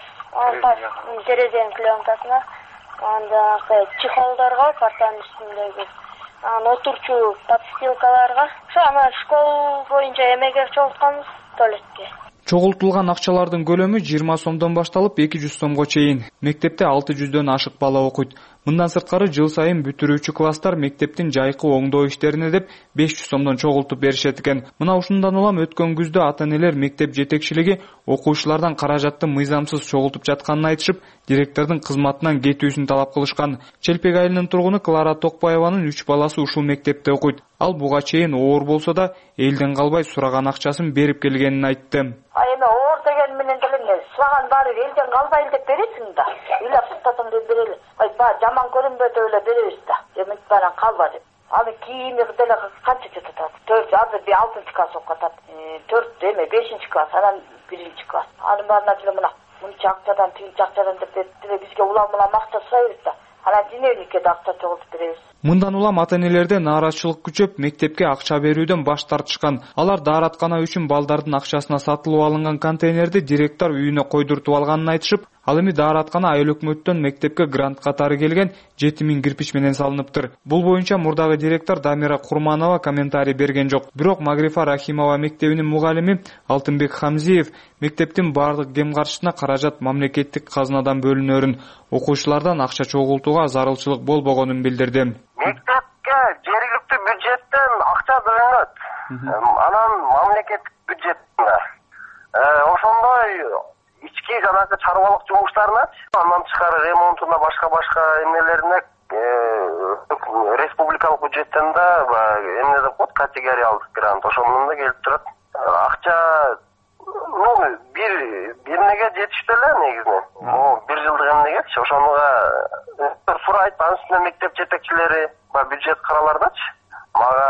S21: терезенин пленкасына, анда чехолдорго, партанын үстүндөгү, отурчу подстилкаларга, ана школ боюнча эмеге чогултканбыз, туалетке.
S20: Чогултулган акчалардын көлөмү 20 сомдон башталып 200 сомго чейин. Мектепте 600дөн ашык бала окуйт. Мындан сырткары жыл сайын бүтүрүүчү класстар мектептин жайкы оңдоо иштерине деп 500 сомдон чогултуп беришет экен. Мына ушундан улам өткөн күздө ата-энелер мектеп жетекчилиги окуучулардан каражатты мыйзамсыз чогултуп жатканын айтышып, директордун кызматынан кетүүсүн талап кылышкан. Челпек айылынын тургуну Клара Токпаеванын 3 баласы ушул мектепте окуйт. Ал буга чейин оор болсо да элден калбай сураган акчасын берип келгенин айтты.
S21: Эми оор деген менен деле сураган баары элден калбайбы деп бересиң да. Ыйлап туктатам деп берели. Жаман көрүнбөдө эле беребиз да. Эми баран калба деп. Аны кийими деле канча жатат? 4, азыр 6-класс окуп атат. 4 эме 5-класс, анан 1-класс. Анын баарына деле мынча акчадан, тигинче акчадан деп бизге улам макташпайбыз да. Анан диневникке да акча чогултуп беребиз.
S20: Мындан улам ата-энелерде нааразычылык күчөп, мектепке акча берүүдөн баш тартышкан. Алар даараткана үчүн балдардын акчасына сатылып алынган контейнерди директор үйүнө койдуртуп алганын айтышып, ал эми даараткана айыл өкмөттөн мектепке грант катары келген 7000 кирпич менен салыныптыр. Бул боюнча мурдагы директор Дамира Курманова комментарий берген жок. Бирок Магрифа Рахимова мектебинин мугалими Алтынбек Хамзиев мектептин баардык кем каржысына каражат мамлекеттик казынадан бөлүнөрүн, окуучулардан акча чогултууга зарылчылык болбогонун билдирди.
S22: Мектепке жергиликтүү бюджеттен акча бөлүнөт. Анан мамлекеттик бюджеттен ошондой ички жанагы чарбалык жумуштарына, андан тышкары ремонтуна, башка эмелерине республикалык бюджеттен да эмне деп коет, категориялдык грант ошондон да келип турат. Акча бирнеге жетиштүү эле негизинен. Бир жылдык эмнегечи, ошонуга сурайт, анын үстүнө мектеп жетекчилери бюджет каралардачы. Мага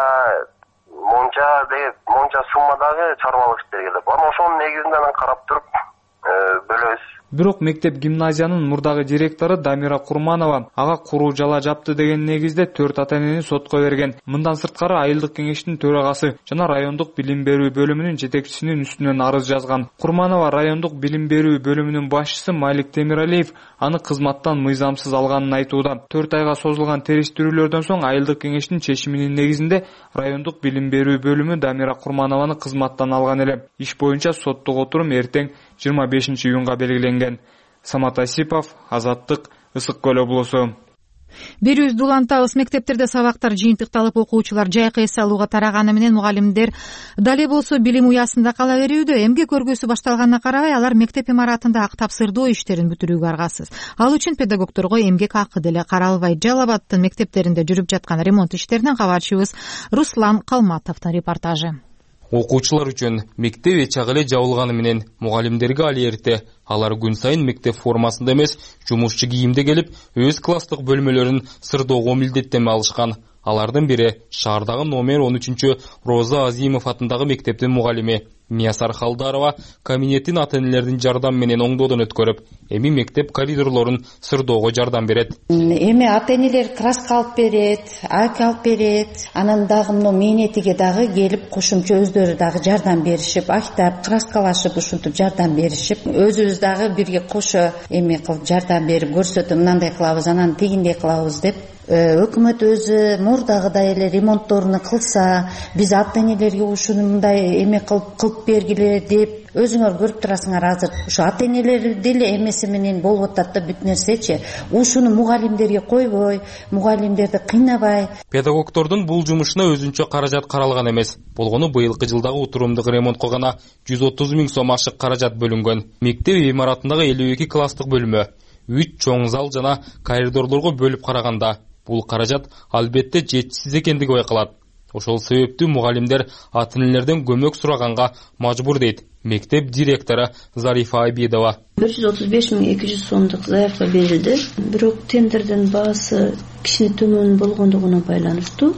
S22: монча суммадагы чарбалык иштер келет. Ошонун негизинен карап туруп бөлөбүз.
S20: Бирок мектеп гимназиянын мурдагы директору Дамира Курманова ага куруу жала жапты деген негизде 4 ата-энени сотко берген. Мындан сырткары айылдык кеңештин төрагасы жана райондук билим берүү бөлүмүнүн жетекчисинин үстүнөн арыз жазган. Курманова райондук билим берүү бөлүмүнүн башчысы Малик Темиралиев аны кызматтан мыйзамсыз алганын айтууда. 4 айга созулган териштирүүлөрдөн соң айылдык кеңештин чечиминин негизинде райондук билим берүү бөлүмү Дамира Курманованы кызматтан алган эле. Иш боюнча соттук отурум эртең 25-июнга белгиленген. Самат Асипов, Азаттык, Ысык Көл облусу.
S19: Берүүбүздү улантабыз. Мектептерде сабактар жыйынтыкталып, окуучулар жайкы эс алууга тараганы менен мугалимдер дале болсо билим уясында кала берүүдө. Эмгек көргөсү башталганына карабай, алар мектеп имаратында актап сырдоо иштерин бүтүрүүгө аргасыз. Ал үчүн педагогдорго эмгек акы деле каралбайт. Жалал Абадтын мектептеринде жүрүп жаткан ремонт иштеринен кабарчыбыз Руслан Калматовдун репортажы.
S2: Окуучулар үчүн мектеп эч эле жабылганы менен мугалимдерге али эрте. Алар күн сайын мектеп формасында эмес, жумушчу кийимде келип, өз класстык бөлмөлөрүн сырдоого милдеттеме алышкан. Алардын бири шаардагы номер 13 Роза Азимов атындагы мектептин мугалими Миясар Халдарова кабинеттин ата-энелердин жардам менен оңдоодон өткөрүп, эми мектеп коридорлорун сырдоого жардам берет.
S6: Эми ата-энелер краска алып берет, ак алып берет. Анан дагы мына мээнетиге дагы келип кошумча өздөрү дагы жардам беришип, актап, краскалашып, ушинтип жардам беришип, өзүбүз дагы бирге кошо эми кылып жардам берип көрсөтүп, мындай кылабыз, анан тигиндей кылабыз деп. Өкмөт өзү мурдагыдай эле ремонтторуну кылса, биз ата-энелерге ушуну мындай эме кылып бергиле деп өзүңөр көрүп турасыңар. Азыр ушу ата-энелер деле эмеси менен болуп атат да бүт нерсечи. Ушуну мугалимдерге койбой, мугалимдерди кыйнабай.
S2: Педагогдордун бул жумушуна өзүнчө каражат каралган эмес. Болгону быйылкы жылдагы утурумдук ремонтко гана 130 000 сом ашык каражат бөлүнгөн. Мектеп имаратындагы 52 класстык бөлмө, 3 чоң зал жана коридорлорго бөлүп караганда бул каражат албетте жетишсиз экендиги байкалат. Ошол себептүү мугалимдер ата-энелерден көмөк сураганга мажбур дейт мектеп директору Зарифа Абидова.
S23: 135 200 сомдук заявка берилди. Бирок тендердин баасы кичине төмөн болгондугуна байланыштуу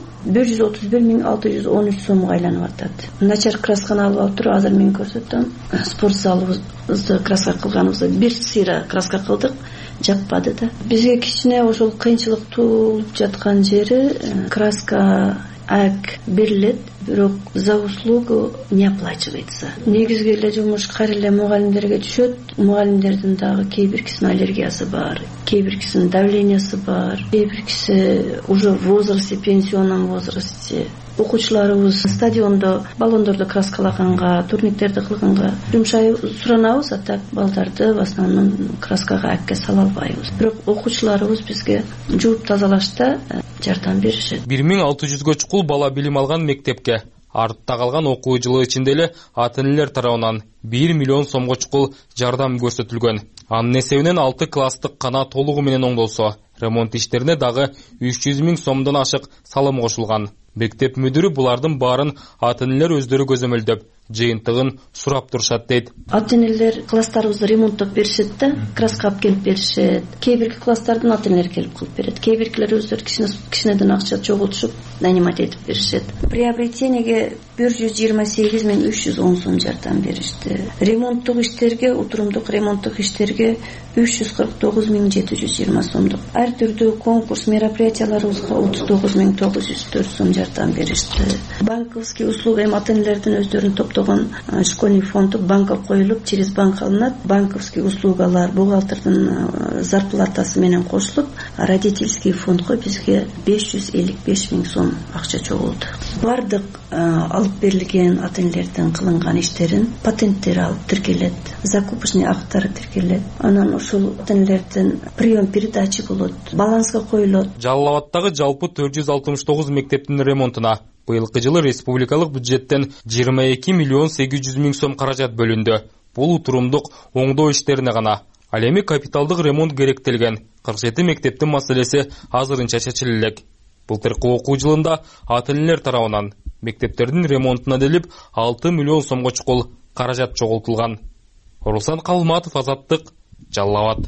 S23: 131 613 сомго айланып атат. Начар красканы алып алып азыр мен көрсөтөм. Спорт залыбызды краска кылганыбызда бир сыйра краска кылдык, жаппады да. Бизге кичине ошол кыйынчылык туулуп жаткан жери краска ак берилет, бирок за услугу не оплачивается. Негизги эле жумуш кайра эле мугалимдерге түшөт. Мугалимдердин дагы кээ биркисинин аллергиясы бар, кээ биркисинин давлениясы бар, кээ биркиси уже в возрасте, пенсионном возрасте. Окуучуларыбыз стадиондо баллондорду краскалаганга, турниктерди кылганга жумшай суранабыз, а так балдарды в основном краскага акке сала албайбыз. Бирок окуучуларыбыз бизге жууп тазалашта жардам беришет.
S2: 1600гө чукул бала билим алган мектепке артта калган окуу жылы ичинде эле ата-энелер тарабынан 1 миллион сомго чукул жардам көрсөтүлгөн. Анын эсебинен 6 класстык кана толугу менен оңдолсо, ремонт иштерине дагы 300 000 сомдон ашык салым кошулган. Мектеп мүдүрү булардын баарын ата-энелер өздөрү көзөмөлдөп, жыйынтыгын сурап турушат дейт.
S23: Ата-энелер класстарыбызды ремонттоп беришет да, краска алып келип беришет. Кээ бирки класстардын ата-энелери келип кылып берет. Кээ биркилер өздөрү кичинеден акча чогултушуп, нанимать этип беришет. Приобретениеге 128 310 сом жардам беришти. Ремонттук иштерге, утурумдук ремонттук иштерге 349 720 сомдук. Ар түрдүү конкурс мероприятияларыбызга 39 904 сом жардам беришти. Банковский услуга ата-энелердин өздөрүнүн топтогон школьный фонду банкка коюлуп, через банк алынат. Банковский услугалар бухгалтердин зарплатасы менен кошулуп, родительский фондго бизге 555 000 сом акча чогулду. Бардык алып берилген ата-энелердин кылынган иштерин патенттери алып тиркелет, закупочный актары тиркелет. Анан ошол ата-энелердин прием передачи болот, баланска коюлот.
S2: Жалал Абадтагы жалпы 469 мектептин ремонтуна быйылкы жылы республикалык бюджеттен 22 миллион 800 000 сом каражат бөлүндү. Бул утурумдук оңдоо иштерине гана. Ал эми капиталдык ремонт керектелген 47 мектептин маселеси азырынча чечиле элек. Былтыркы окуу жылында ата-энелер тарабынан мектептердин ремонтуна делип 6 миллион сомго чукул каражат чогултулган. Руслан Калматов, Азаттык, Жалал Абад.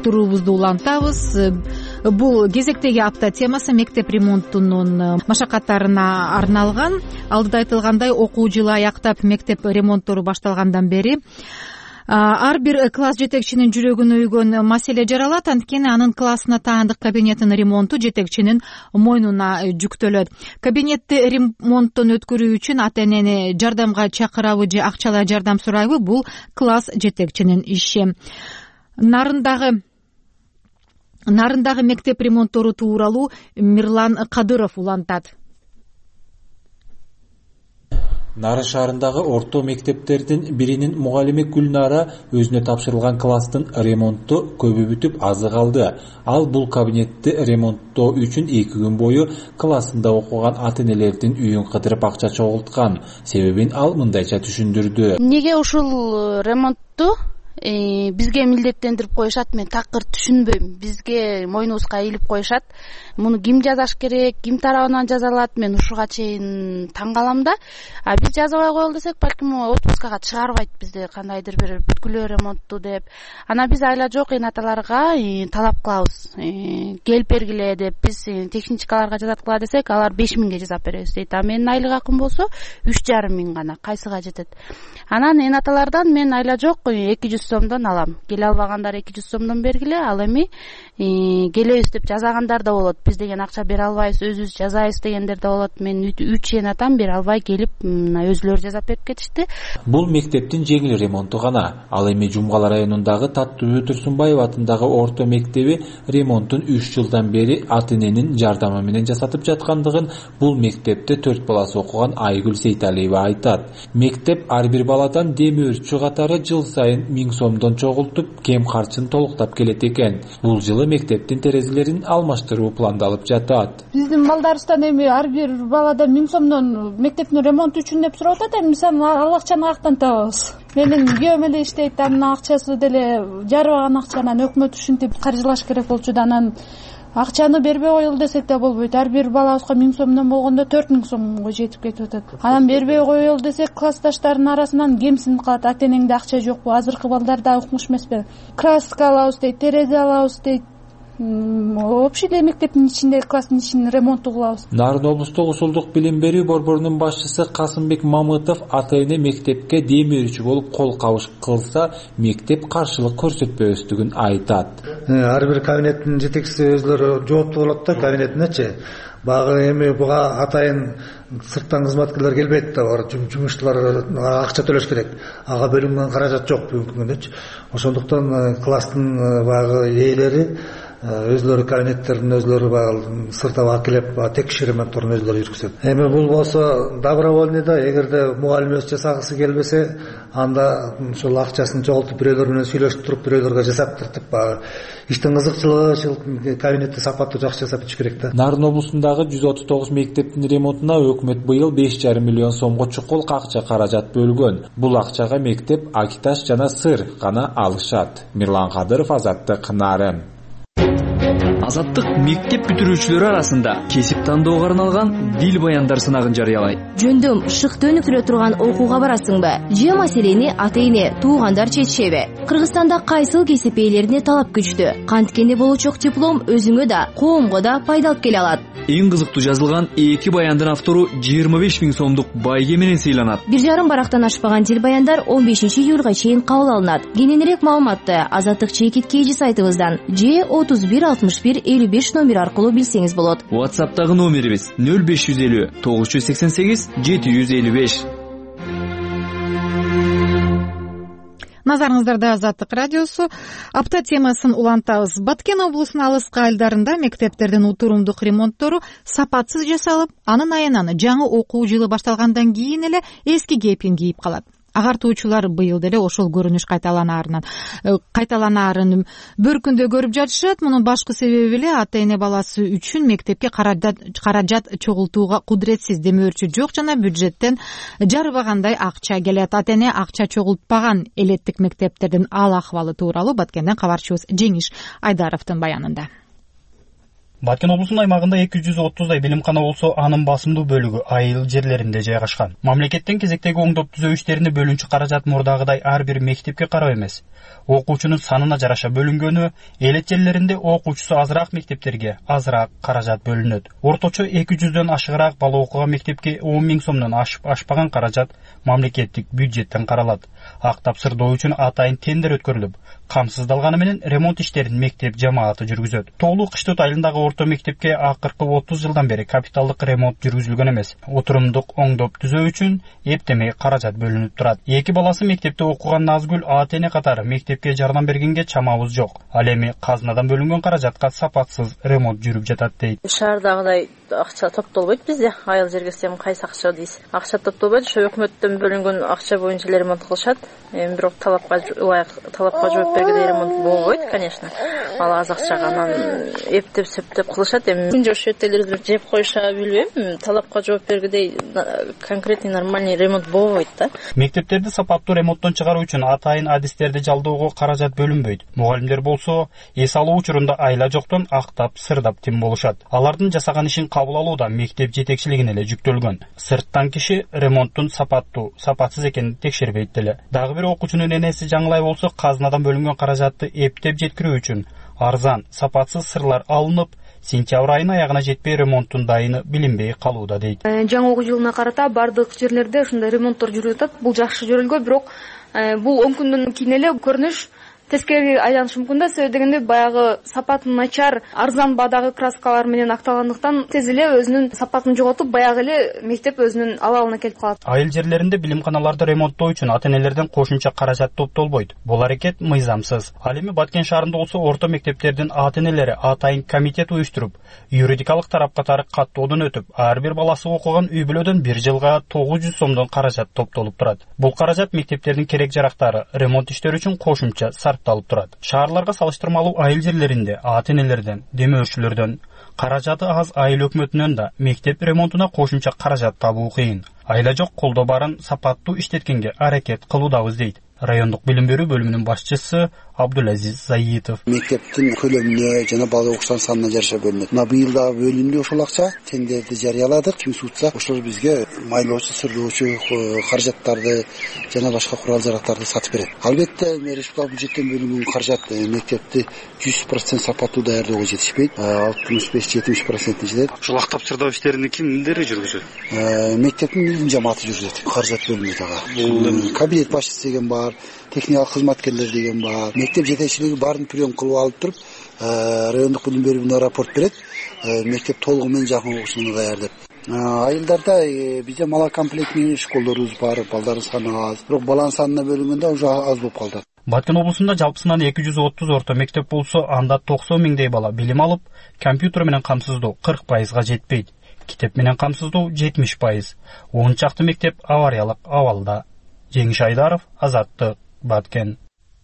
S19: уктуруубузду улантабыз. Бул кезектеги апта темасы мектеп ремонтунун машакаттарына арналган. Алдыда айтылгандай, окуу жылы аяктап мектеп ремонттору башталгандан бери ар бир класс жетекчинин жүрөгүн өйгөн маселе жаралат. Анткени анын классына таандык кабинеттин ремонту жетекчинин мойнуна жүктөлөт. Кабинетти ремонттон өткөрүү үчүн ата энени жардамга чакырабы же акчалай жардам сурайбы, бул класс жетекчинин иши. Нарындагы мектеп ремонттору тууралуу Мирлан Кадыров улантат.
S5: Нарын шаарындагы орто мектептердин биринин мугалими Гүлнара өзүнө тапшырылган класстын ремонту көбү бүтүп азы калды. Ал бул кабинетти ремонттоо үчүн 2 күн бою классында окуган ата энелердин үйүн кыдырып акча чогулткан. Себебин ал мындайча түшүндүрдү.
S7: Неге ушул ремонтту бизге милдеттендирип коюшат, мен такыр түшүнбөйм. Бизге мойнубузга ийилип коюшат. Муну ким жазаш керек, ким тарабынан жазалат, мен ушуга чейин таң калам да. Биз жазбай коелу десек, балким отпускага чыгарбайт бизди, кандайдыр бир бүткүлө ремонтту деп. Ана биз айла жок энаталарга талап кылабыз. Келип бергиле деп, биз техничкаларга жазаткыла десек, алар 5000ге жазап беребиз дейт. А менин айлык акым болсо 3500 гана, кайсыга жетет. Анан энаталардан мен айла жок 200 сомдон алам. Келе албагандар 200 сомдон бергиле, ал эми келебиз деп жазагандар да болот. Биз деген акча бере албайбыз, өзүбүз жазайбыз дегендер да болот. Мен 3 энатам бере албай келип, өзүлөрү жазап берип кетишти.
S5: Бул мектептин жеңил ремонту гана. Ал эми Жумгала районундагы Таттуу Турсунбаев атындагы орто мектеби ремонтун 3 жылдан бери ата эненин жардамы менен жасатып жаткандыгын бул мектепте 4 баласы окуган Айгүл Сейталиева айтат. Мектеп ар бир баладан дем өрчү катары жыл сайын 1000 сомдон чогултуп, кем карчын толуктап келет экен. Бул жылы мектептин терезелерин алмаштыруу пландалып жатат.
S15: Биздин балдарыбыздан эми ар бир баладан 1000 сомдон мектептин ремонту үчүн деп сурап атат. Эми мисалы ал акчаны каяктан табабыз? Менин күйөөм эле иштейт, анын акчасы деле жарбаган акчанан өкмөт ушинтип каржылаш керек болчу да, анан акчаны бербей коелу десек да болбойт. Ар бир балабызга 1000 сомдон болгондо 4000 сомго жетип кетип атат. Анан бербей коелу десек, классташтардын арасынан кемсинип калат. Ата энеңде акча жокпу? Азыркы балдарда укмуш эмеспи? Краска алабыз дейт, терезе алабыз дейт. Общий эле мектептин ичинде, класстын ичинин ремонту кылабыз.
S5: Нарын облустук усулдук билим берүү борборунун башчысы Касымбек Мамытов ата эне мектепке дем берүүчү болуп кол кабыш кылса, мектеп каршылык көрсөтпөстүгүн айтат.
S9: Ар бир кабинеттин жетекчиси өзлөрү жооптуу болот да кабинетинечи. Багы эми буга атайын сырттан кызматкерлер келбейт да, жумушчулар акча төлөш керек. Ага бөлүнгөн каражат жок бүгүнкү күндө. Ошондуктан класстын багы ээлери өзлөрү кабинеттерин өзлөрү багы сыртап акелеп текшерүү ремонтторун өзлөрү жүргүзөт. Эми бул болсо добровольный да, эгерде мугалим өз жасагысы келбесе, анда ушул акчасын чогултуп бирөөлөр менен сүйлөшүп туруп, бирөөлөргө жасап тартып багы иштин кызыкчылыгы кабинетти сапаттуу жакшы жасап ич керек да.
S5: Нарын облусундагы 139 мектептин ремонтуна өкмөт быйыл 5,5 миллион сомго чукул акча каражат бөлгөн. Бул акчага мектеп акиташ жана сыр гана алышат. Мирлан Кадыров, Азаттык, Нарын.
S24: Азаттык мектеп бүтүрүүчүлөрү арасында кесип тандоого арналган дил баяндар сынагын жарыялайт.
S25: Жөндөм шыкты өнүктүрө турган окууга барасыңбы? Же маселени ата эне, туугандар чечишеби? Кыргызстанда кайсыл кесип ээлерине талап күчтүү? Канткенде болочок диплом өзүңө да, коомго да пайда алып келе алат.
S24: Эң кызыктуу жазылган 2 баяндын автору 25 000 сомдук байге менен сыйланат.
S25: 1,5 барактан ашпаган дил баяндар 15 июлга чейин кабыл алынат. Кененирээк маалыматты Азаттык чекит KG сайтыбыздан же 316155 номер аркылуу билсеңиз болот.
S24: WhatsApp'тагы номерибиз 0550 988 755.
S19: Назарыңыздарда Азаттык радиосу. Апта темасын улантабыз. Баткен облусунун алыскы айылдарында мектептердин утурумдук ремонттору сапатсыз жасалып, анын аянаны жаңы окуу жылы башталгандан кийин эле эски кепин кийип калат. Агартуучулар быйыл деле ошол көрүнүш кайталанаарын бир күндө көрүп жатышат. Мунун башкы себеби эле ата эне баласы үчүн мектепке каражат чогултууга кудуретсиз, демөөрчү жок жана бюджеттен жарыбагандай акча келет. Ата эне акча чогултпаган элеттик мектептердин ал акыбалы тууралуу Баткенден кабарчыбыз Жеңиш Айдаровдун баянында.
S3: Баткен облусунун аймагында 230дай билимкана болсо, анын басымдуу бөлүгү айыл жерлеринде жайгашкан. Мамлекеттен кезектеги оңдоп түзөө иштерине бөлүнчү каражат мурдагыдай ар бир мектепке карап эмес, окуучунун санына жараша бөлүнгөнү, элет жерлеринде окуучусу азыраак мектептерге азыраак каражат бөлүнөт. Орточо 200дөн ашыгыраак бала окуган мектепке 10 000 сомдон ашпаган каражат мамлекеттик бюджеттен каралат. Актап сырдоо үчүн атайын тендер өткөрүлүп, камсыздалганы менен ремонт иштерин мектеп жамааты жүргүзөт. Тоолуу Кыштыт айылындагы орто мектепке акыркы 30 жылдан бери капиталдык ремонт жүргүзүлгөн эмес. Отурумдук оңдоп түзөө үчүн эптемей каражат бөлүнүп турат. 2 баласы мектепте окуган Назгүл АТН катары мектепке жардам бергенге чамабыз жок. Ал эми казынадан бөлүнгөн каражатка сапатсыз ремонт жүрүп жатат дейт.
S4: Шаардагыдай акча топтолбойт бизде. Айыл жерге сем кайсы акча дейсиз. Акча топтолбойт. Ошо өкмөттөн бөлүнгөн акча боюнча ремонт кылышат. Бирок талапка жооп бергенде ремонт болбойт, конечно. Ал аз акчага анан эптеп кылышат. Эми ошо өтөлөрдү жеп коюша билбейм. Талапка жооп бергендей конкретный нормальный ремонт болбойт да.
S3: Мектептерди сапаттуу ремонттон чыгаруу үчүн атайын адистерди жалдоого каражат бөлүнбөйт. Мугалимдер болсо эс алуу учурунда айла жоктон актап сырдап тим болушат. Алардын жасаган ишин кабыл алууда мектеп жетекчилигине эле жүктөлгөн. Сырттан киши ремонттун сапатсыз экенин текшербейт деле. Дагы бир окуучунун энеси Жаңылай болсо, казынадан бөлүнгөн каражатты эптеп жеткирүү үчүн арзан, сапатсыз сырлар алынып, сентябрь айынын аягына жетпей ремонттун дайыны билинбей калууда дейт.
S8: Жаңы окуу жылына карата бардык жерлерде ушундай ремонттор жүрүп жатат. Бул жакшы жөрөлгө, бирок бул 10 күндөн кийин эле көрүнүш тескери айланышы мүмкүн да. Себеби дегенде баягы сапаты начар, арзан баадагы краскалар менен акталгандыктан тез эле өзүнүн сапатын жоготуп, баягы эле мектеп өзүнүн абалына келип калат.
S3: Айыл жерлеринде билимканаларды ремонттоо үчүн ата-энелерден кошумча каражат топтолбойт. Бул аракет мыйзамсыз. Ал эми Баткен шаарында болсо, орто мектептердин ата-энелери атайын комитет уюштуруп, юридикалык тарап катары каттоодон өтүп, ар бир баласы окуган үй бүлөдөн 1 жылга 900 сомдон каражат топтолуп турат. Бул каражат мектептердин керек жарактары, ремонт иштери үчүн кошумча сарпталып турат. Шаарларга салыштырмалуу айыл жерлеринде ата-энелерден, демөөрчүлөрдөн каражаты аз айыл өкмөтүнөн да мектеп ремонтуна кошумча каражат табуу кыйын. Айла жок колдо барын сапаттуу иштеткенге аракет кылуудабыз дейт райондук билим берүү бөлүмүнүн башчысы Абдулазиз Заитов.
S10: Мектептин көлөмүнө жана бала окуучулардын санына жараша бөлүнөт. Мына быйыл да бөлүндү ошол акча. Тендерди жарыяладык. Ким сутса ошол бизге майлоочу, сырдоочу каражаттарды жана башка курал жарактарды сатып берет. Албетте республика бюджеттен бөлүнгөн каражат мектепти 100% сапаттуу даярдоого жетишпейт. 65-70% жетет.
S1: Ошол актап сырдоо иштерин кимдер жүргүзөт?
S10: Мектептин жамааты жүргүзөт. Каражат бөлүнбөйт ага. Бул кабинет башчысы деген бар, техникалык кызматкерлер деген бар. Мектеп жетекчилиги баарын прием кылып алып туруп, райондук билим берүүнүн рапорт берет. Мектеп толугу менен жакын окуучуну даярдап. Айылдарда бизде мала комплектный школдорубуз бар, балдардын саны аз. Бирок баланын санына бөлүнгөндө уже аз болуп калды.
S3: Баткен облусунда жалпысынан 230 орто мектеп болсо, анда 90 миңдей бала билим алып, компьютер менен камсыздоо 40%га жетпейт. Китеп менен камсыздоо 70%. 10 чакты мектеп авариялык абалда. Жеңиш Айдаров, Азаттык, Баткен.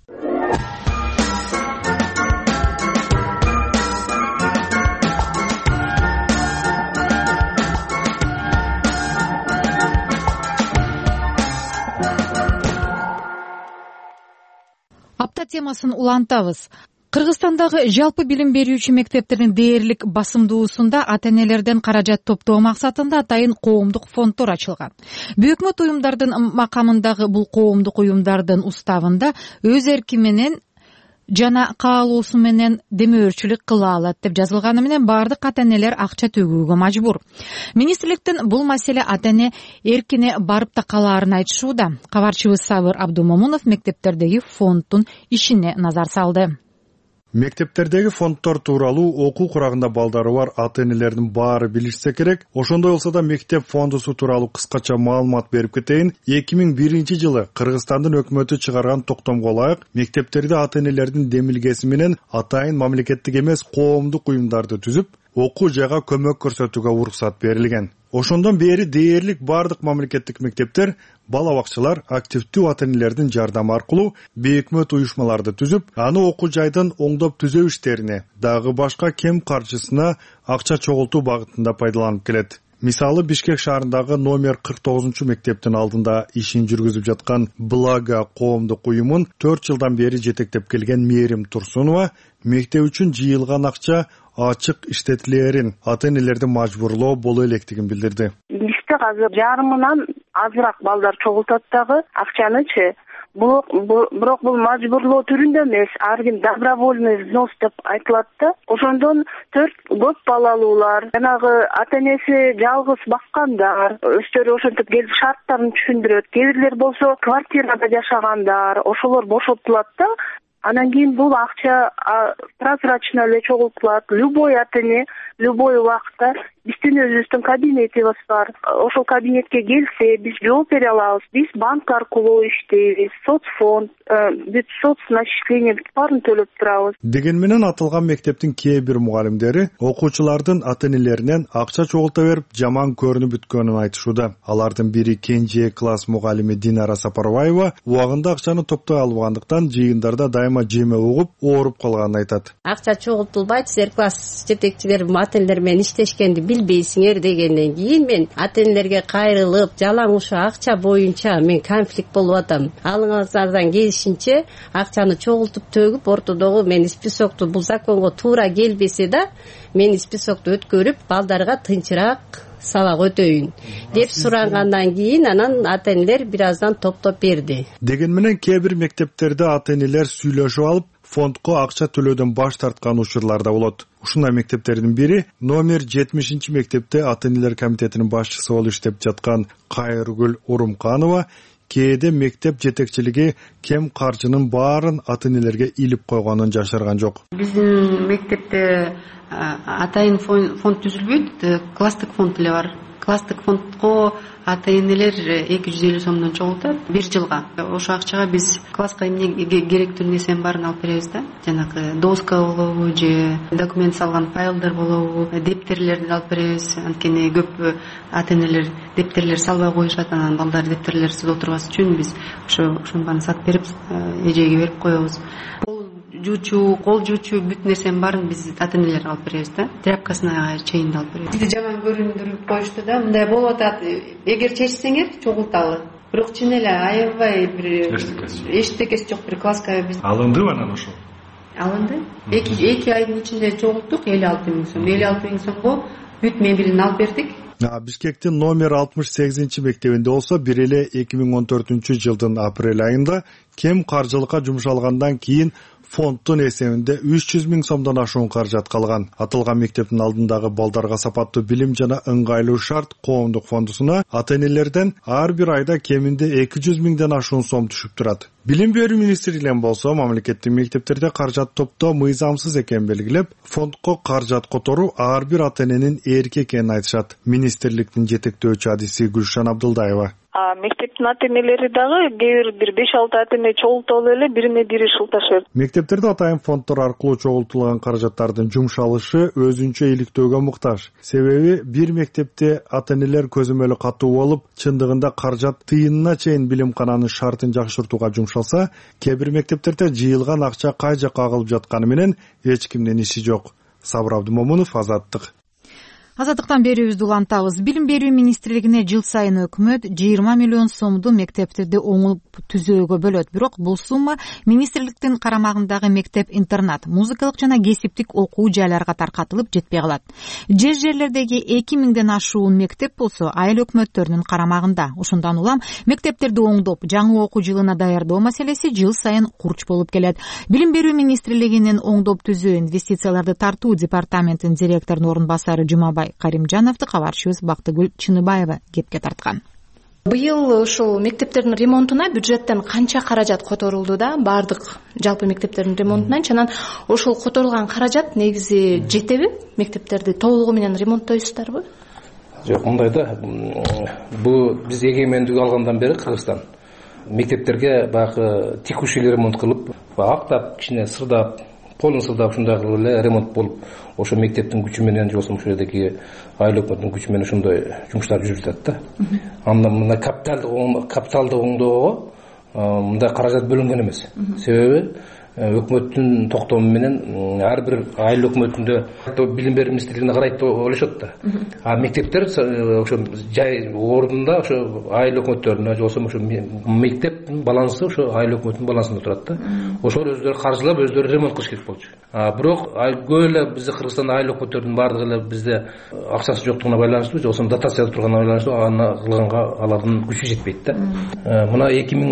S19: Апта темасын улантабыз. Кыргызстандагы жалпы билим берүүчү мектептердин дээрлик басымдуусунда ата-энелерден каражат топтоо максатында атайын коомдук фонддор ачылган. Бөкмөт уюмдардын макамындагы бул коомдук уюмдардын уставында өз эрки менен жана каалоосу менен демөөрчүлүк кыла алат деп жазылганы менен бардык ата-энелер акча төгүүгө мажбур. Министрликтин бул маселе ата-эне эркине барып такалаарын айтышууда. Кабарчыбыз Сабыр Абдумомунов мектептердеги фонддун ишине назар салды.
S13: Мектептердеги фонддор тууралуу окуу курагында балдары бар ата-энелердин баары билишсе керек. Ошондой болсо да мектеп фондусу тууралуу кыскача маалымат берип кетейин. 2001 жылы Кыргызстандын өкмөтү чыгарган токтомго ылайык мектептерде ата-энелердин демилгеси менен атайын мамлекеттик эмес коомдук уюмдарды түзүп, окуу жайга көмөк көрсөтүүгө уруксат берилген. Ошондон бери дээрлик бардык мамлекеттик мектептер, бала бакчалар активдүү ата-энелердин жардамы аркылуу бейөкмөт уюшмаларды түзүп, аны окуу жайдын оңдоп түзөө иштерине, дагы башка кем каржысына акча чогултуу багытында пайдаланып келет. Мисалы Бишкек шаарындагы номер 49 мектептин алдында ишин жүргүзүп жаткан Благо коомдук уюмун 4 жылдан бери жетектеп келген Мээрим Турсунова мектеп үчүн жыйылган акча ачык иштетилээрин, ата-энелерди мажбурлоо боло электигин билдирди.
S11: Бизде азыр жарымынан азыраак балдар чогултат дагы акчанычы. Бирок бул мажбурлоо түрүндө эмес, ар ким добровольный взнос деп айтылат да. Ошондон 4 көп балалуулар, жанагы ата-энеси жалгыз баккандар, өздөрү ошентип келип шарттарын түшүндүрөт. Кээ болсо квартирада жашагандар, ошолор бошотулат да. Анан кийин бул акча прозрачно эле чогултулат. Любой ата-эне, любой убакта биздин өзүбүздүн кабинетибиз бар. Ошол кабинетке келсе, биз жооп бере алабыз. Биз банк аркылуу иштейбиз, соцфонд, соцначисление баарын төлөп турабыз.
S13: Деген менен аталган мектептин кээ бир мугалимдери окуучулардын ата-энелеринен акча чогулта берип жаман көрүнүп бүткөнүн айтышууда. Алардын бири кенже класс мугалими Динара Сапарбаева убагында акчаны топтой албагандыктан жыйындарда дайыма жеме угуп, ооруп калганын айтат.
S12: Акча чогултулбайт, силер класс жетекчилер ата-энелер менен иштешкенди билбейсиңер дегенден кийин мен ата-энелерге кайрылып, жалаң ушу акча боюнча мен конфликт болуп атам. Алыңыздардан келишинче акчаны чогултуп төгүп, ортодогу мен списокту бул законго туура келбесе да, мен списокту өткөрүп, балдарга тынчыраак сабак өтөйүн деп сурангандан кийин анан ата-энелер бир аздан топтоп берди.
S13: Деген менен кээ бир мектептерде ата-энелер сүйлөшүп алып, фондко акча төлөөдөн баш тарткан учурлар да болот. Ушундай мектептердин бири номер 70 мектепте ата-энелер комитетинин башчысы болуп иштеп жаткан Кайыргүл Урумканова кээде мектеп жетекчилиги кем каржынын баарын ата-энелерге илип койгонун жашырган жок.
S14: Биздин мектепте атайын фонд түзүлбөйт, класстык фонд эле бар. Класстык фондко ата-энелер 250 сомдон чогултат 1 жылга. Ошо акчага биз класска эмне керектүү нерсенин баарын алып беребиз да. Жанагы доска болобу же документ салган файлдар болобу, дептерлерди алып беребиз. Анткени көп ата-энелер дептерлер салбай коюшат, анан балдар дептерлерсиз отурбас үчүн биз ошонун баарын сатып берип, эжеге берип коебуз. Кол жуучу бүт нерсенин баарын биз ата-энелер алып беребиз да. Тряпкасына чейин да алып беребиз. Бизди жаман көрүндүрүп коюшту да. Мындай болуп атат. Эгер чечсеңер чогулталы. Бирок чын эле аябай бир эчтекеси жок бир класска биз
S13: алындыбы анан ошол?
S14: Алынды. 2 айдын ичинде чогулттук 56 000 сом. 56 000 сомго бүт мебелин алып бердик.
S13: Бишкектин номер 68 мектебинде болсо бир эле 2014 жылдын апрель айында кем каржылыкка жумшалгандан кийин фонддун эсебинде 300 000 сомдон ашуун каражат калган. Аталган мектептин алдындагы балдарга сапаттуу билим жана ыңгайлуу шарт коомдук фондусуна ата-энелерден ар бир айда кеминде 200 000ден ашуун сом түшүп турат. Билим берүү министрлигинен болсо мамлекеттик мектептерде каражат топтоо мыйзамсыз экенин белгилеп, фондко каражат которуу ар бир ата-эненин эрки экенин айтышат. Министрликтин жетектөөчү адиси Гүлшан Абдылдаева.
S11: Мектептин ата-энелери дагы кээ бир 5-6 ата-эне чогултуп эле бирине бири шылташат.
S13: Мектептерде атайын фонддор аркылуу чогултулган каражаттардын жумшалышы өзүнчө иликтөөгө муктаж. Себеби бир мектепте ата-энелер көзөмөлү катуу болуп, чындыгында каражат тыйынына чейин билимкананын шартын жакшыртууга жумшалса, кээ бир мектептерде жыйылган акча кай жакка агылып жатканы менен эч кимдин иши жок. Сабыр Абдымомунов, Азаттык.
S19: Азаттыктан берүүбүздү улантабыз. Билим берүү министрлигине жыл сайын өкмөт 20 миллион сомду мектептерди оңуп түзөөгө бөлөт. Бирок бул сумма министрликтин карамагындагы мектеп-интернат, музыкалык жана кесиптик окуу жайларга таркатылып жетпей калат. Жерлердеги 2000ден ашуун мектеп болсо айыл өкмөттөрүнүн карамагында. Ошондон улам мектептерди оңдоп, жаңы окуу жылына даярдоо маселеси жыл сайын курч болуп келет. Билим берүү министрлигинин оңдоп түзөө инвестицияларды тартуу департаментинин директорунун орун басары Жумабай Каримжановду кабарчыбыз Бактыгүл Чыныбаева кепке тарткан.
S16: Быйыл ушул мектептердин ремонтуна бюджеттен канча каражат которулду да, бардык жалпы мектептердин ремонтуна, анан ошол которулган каражат негизи жетеби? Мектептерди толугу менен ремонттойсуздарбы?
S17: Жок, мындай да. Бул биз эгемендик алгандан бери Кыргызстан мектептерге баягы текущий ремонт кылып, актап, кичине сырдап, полун сырдап ушундай кылып эле ремонт болуп, ошо мектептин күчү менен же болбосо ошол жердеги айыл өкмөтүнүн күчү менен ошондой жумуштар жүрүп жатат да. Андан мындай капиталды оңдоого мындай каражат бөлүнгөн эмес. Себеби өкмөттүн токтому менен ар бир айыл өкмөтүндө билим берүү министрлигине карайт деп ойлошот да. А мектептер ошо жай ордунда ошо айыл өкмөттөрүнө же болбосо ошо мектептин балансы ошо айыл өкмөтүнүн балансында турат да. Ошол өздөрү каржылап, өздөрү ремонт кылыш керек болчу. Бирок көп эле бизде Кыргызстанда айыл өкмөттөрдүн баардыгы эле бизде акчасы жоктугуна байланыштуу, же болбосо дотация турганына байланыштуу аны кылганга алардын күчү жетпейт да. Мына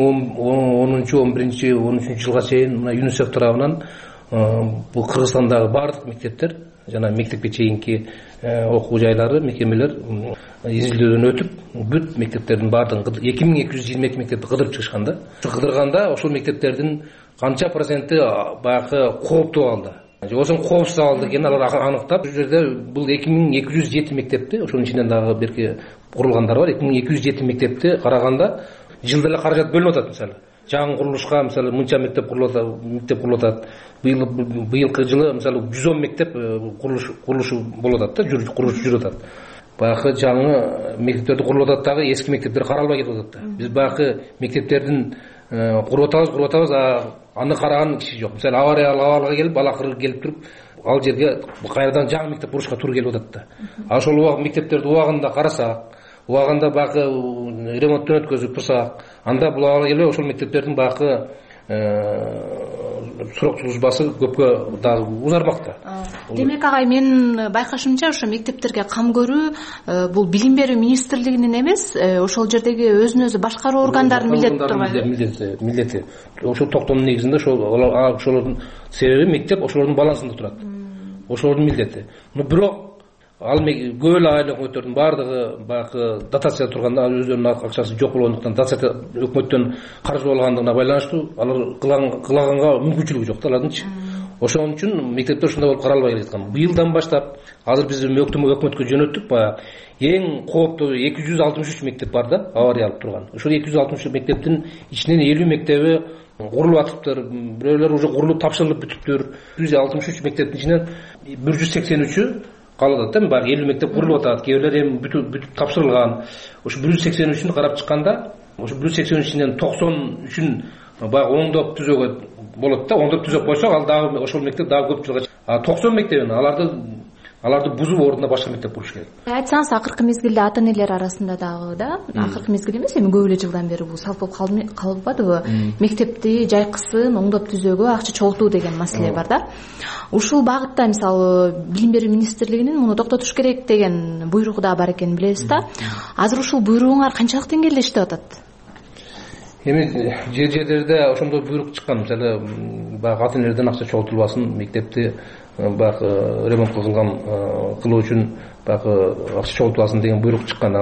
S17: 2010-11-13 жылга чейин мына ЮНИСЕФ тарабынан бул Кыргызстандагы баардык мектептер жана мектепке чейинки окуу жайлары, мекемелер изилдөөдөн өтүп, бүт мектептердин баардыгын 2222 мектепти кыдырып чыгышкан да. Кыдырганда ошол мектептердин канча проценти баягы кооптуу абалда, же болбосо коопсуз абалда экенин алар аныктап, бул жерде бул 2207 мектепти, ошонун ичинен дагы берки курулгандар бар. 2207 мектепти караганда жылда эле каражат бөлүнүп атат. Мисалы жаңы курулушка мисалы мынча мектеп курулуп атат. Быйылкы жылы мисалы 110 мектеп курулушу болуп атат да, курулуш жүрүп атат. Баягы жаңы мектептерди куруп атат дагы, эски мектептер каралбай кетип атат да. Биз баягы мектептердин куруп атабыз, аны караган киши жок. Мисалы авариялык абалга келип, балакыры келип туруп, ал жерге кайрадан жаңы мектеп курушка туура келип атат да. Ошол мектептерди убагында карасак, убагында баягы ремонттон өткөзүп турсак, анда бул абалга келбей ошол мектептердин баягы сурок службасы көпкө дагы узармак да.
S16: Демек агай, мен байкашымча ошо мектептерге кам көрүү бул билим берүү министрлигинин эмес, ошол жердеги өзүн өзү башкаруу органдарынын милдети турбайбы? Милдети. Ошол токтомдун негизинде ошолордун себеби мектеп ошолордун балансында турат. Ошолордун милдети. Бирок ал көп эле айыл өкмөттөрдүн баардыгы баягы дотация турганда өздөрүнүн акчасы жок болгондуктан, дотация өкмөттөн каржы болгондугуна байланыштуу алар кылаганга мүмкүнчүлүгү жок да алардынчы. Ошон үчүн мектептер ушундай болуп каралбай келаткан. Быйылдан баштап азыр биз өкмөткө жөнөттүк, баягы эң кооптуу 263 мектеп бар да, авариялык турган. Ошол 263 мектептин ичинен 50 мектеби курулуп атыптыр, бирөөлөр уже курулуп тапшырылып бүтүптүр. 163 мектептин ичинен 183-ü калып атат да. Баягы 50 мектеп курулуп атат, кээ бирлери эми бүтүп тапшырылган. Ошо 183-ünü карап чыкканда, ошо 183 ичинен 93-ün баягы оңдоп түзөгө болот да. Оңдоп түзөп койсок, ал дагы ошол мектеп дагы көп жылга 90 мектебин аларды бузуп ордуна башка мектеп куруш керек. Айтсаңыз, акыркы мезгилде ата энелер арасында дагы да, акыркы мезгил эмес, эми көп эле жылдан бери бул салт болуп калбадыбы? Мектепти жайкысын оңдоп түзөөгө акча чогултуу деген маселе бар да. Ушул багытта мисалы билим берүү министрлигинин муну токтотуш керек деген буйругу да бар экенин билебиз да. Азыр ушул буйругуңар канчалык деңгээлде иштеп атат?
S17: Эми жерлерде ошондой буйрук чыккан. Мисалы баягы ата энелерден акча чогултулбасын, мектепти баягы ремонт кылуу үчүн баягы акча чогултулбасын деген буйрук чыккан.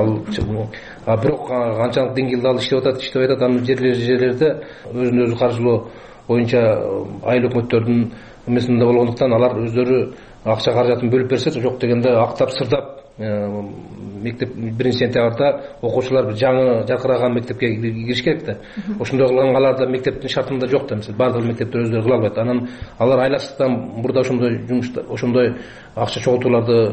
S17: Бирок канчалык деңгээлде ал иштеп атат, аны жерлерде өзүн өзү каржылоо боюнча айыл өкмөттөрдүн эмесинде болгондуктан алар өздөрү акча каражатын бөлүп берсе, жок дегенде актап сырдап мектеп 1-сентябрда окуучулар бир жаңы жаркыраган мектепке кириш керек да. Ошондой кылганга аларда мектептин шартында жок да. Мисалы бардык мектептер өздөрү кыла албайт. Анан алар айлаштан мурда ошондой жумушта, ошондой акча чогултууларды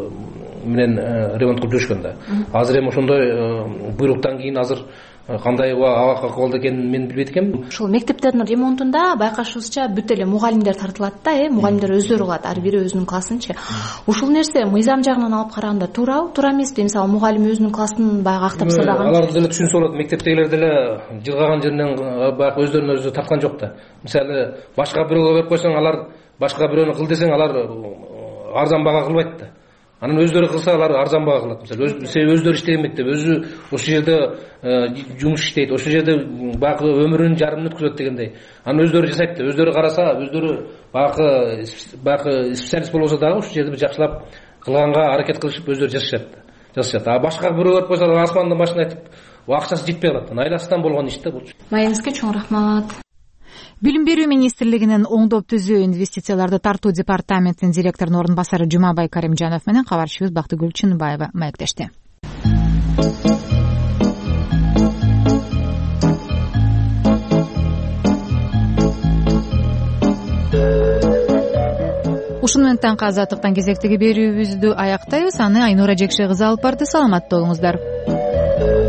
S17: менен ремонт кылып жүрүшкөн да. Азыр эми ошондой буйруктан кийин азыр кандай акыбалда экенин мен билбейт экенмин.
S16: Ушул мектептердин ремонтунда байкашыбызча бүт эле мугалимдер тартылат да, мугалимдер өздөрү кылат, ар бири өзүнүн классынчы. Ушул нерсе мыйзам жагынан алып караганда туурабы, туура эмеспи? Мисалы мугалим өзүнүн классын баягы актап сырдаган.
S17: Алар деле түшүнсө болот, мектептегилер деле жылгаган жеринен баягы өздөрүнө өзү тарткан жок да. Мисалы башка бирөөгө берип койсоң, алар башка бирөөнү кыл десең, алар арзан бага кылбайт да. Анан өздөрү кылса алар арзан бага кылат. Мисалы өздөрү иштеген мектеп, өзү ошол жерде жумуш иштейт, ошол жерде баягы өмүрүнүн жарымын өткөзөт дегендей. Анан өздөрү жасайт да, өздөрү караса, өздөрү баягы специалист болбосо дагы ошол жерде жакшылап кылганга аракет кылышып өздөрү жасашат. А башка бирөөлөр койсо асмандан башын айтып, акчасы жетпей калат. Айласынан болгон иш да бул.
S16: Маегиңизге чоң рахмат.
S19: Билим берүү министрлигинин оңдоп түзүү инвестицияларды тартуу департаментинин директорунун орун басары Жумабай Каримжанов менен кабарчыбыз Бактыгүл Чынбаева маектешти. Ушуну менен таңкы азаттыктан кезектеги берүүбүздү аяктайбыз. Аны Айнура Жекше кызы алып барды. Саламатта болуңуздар.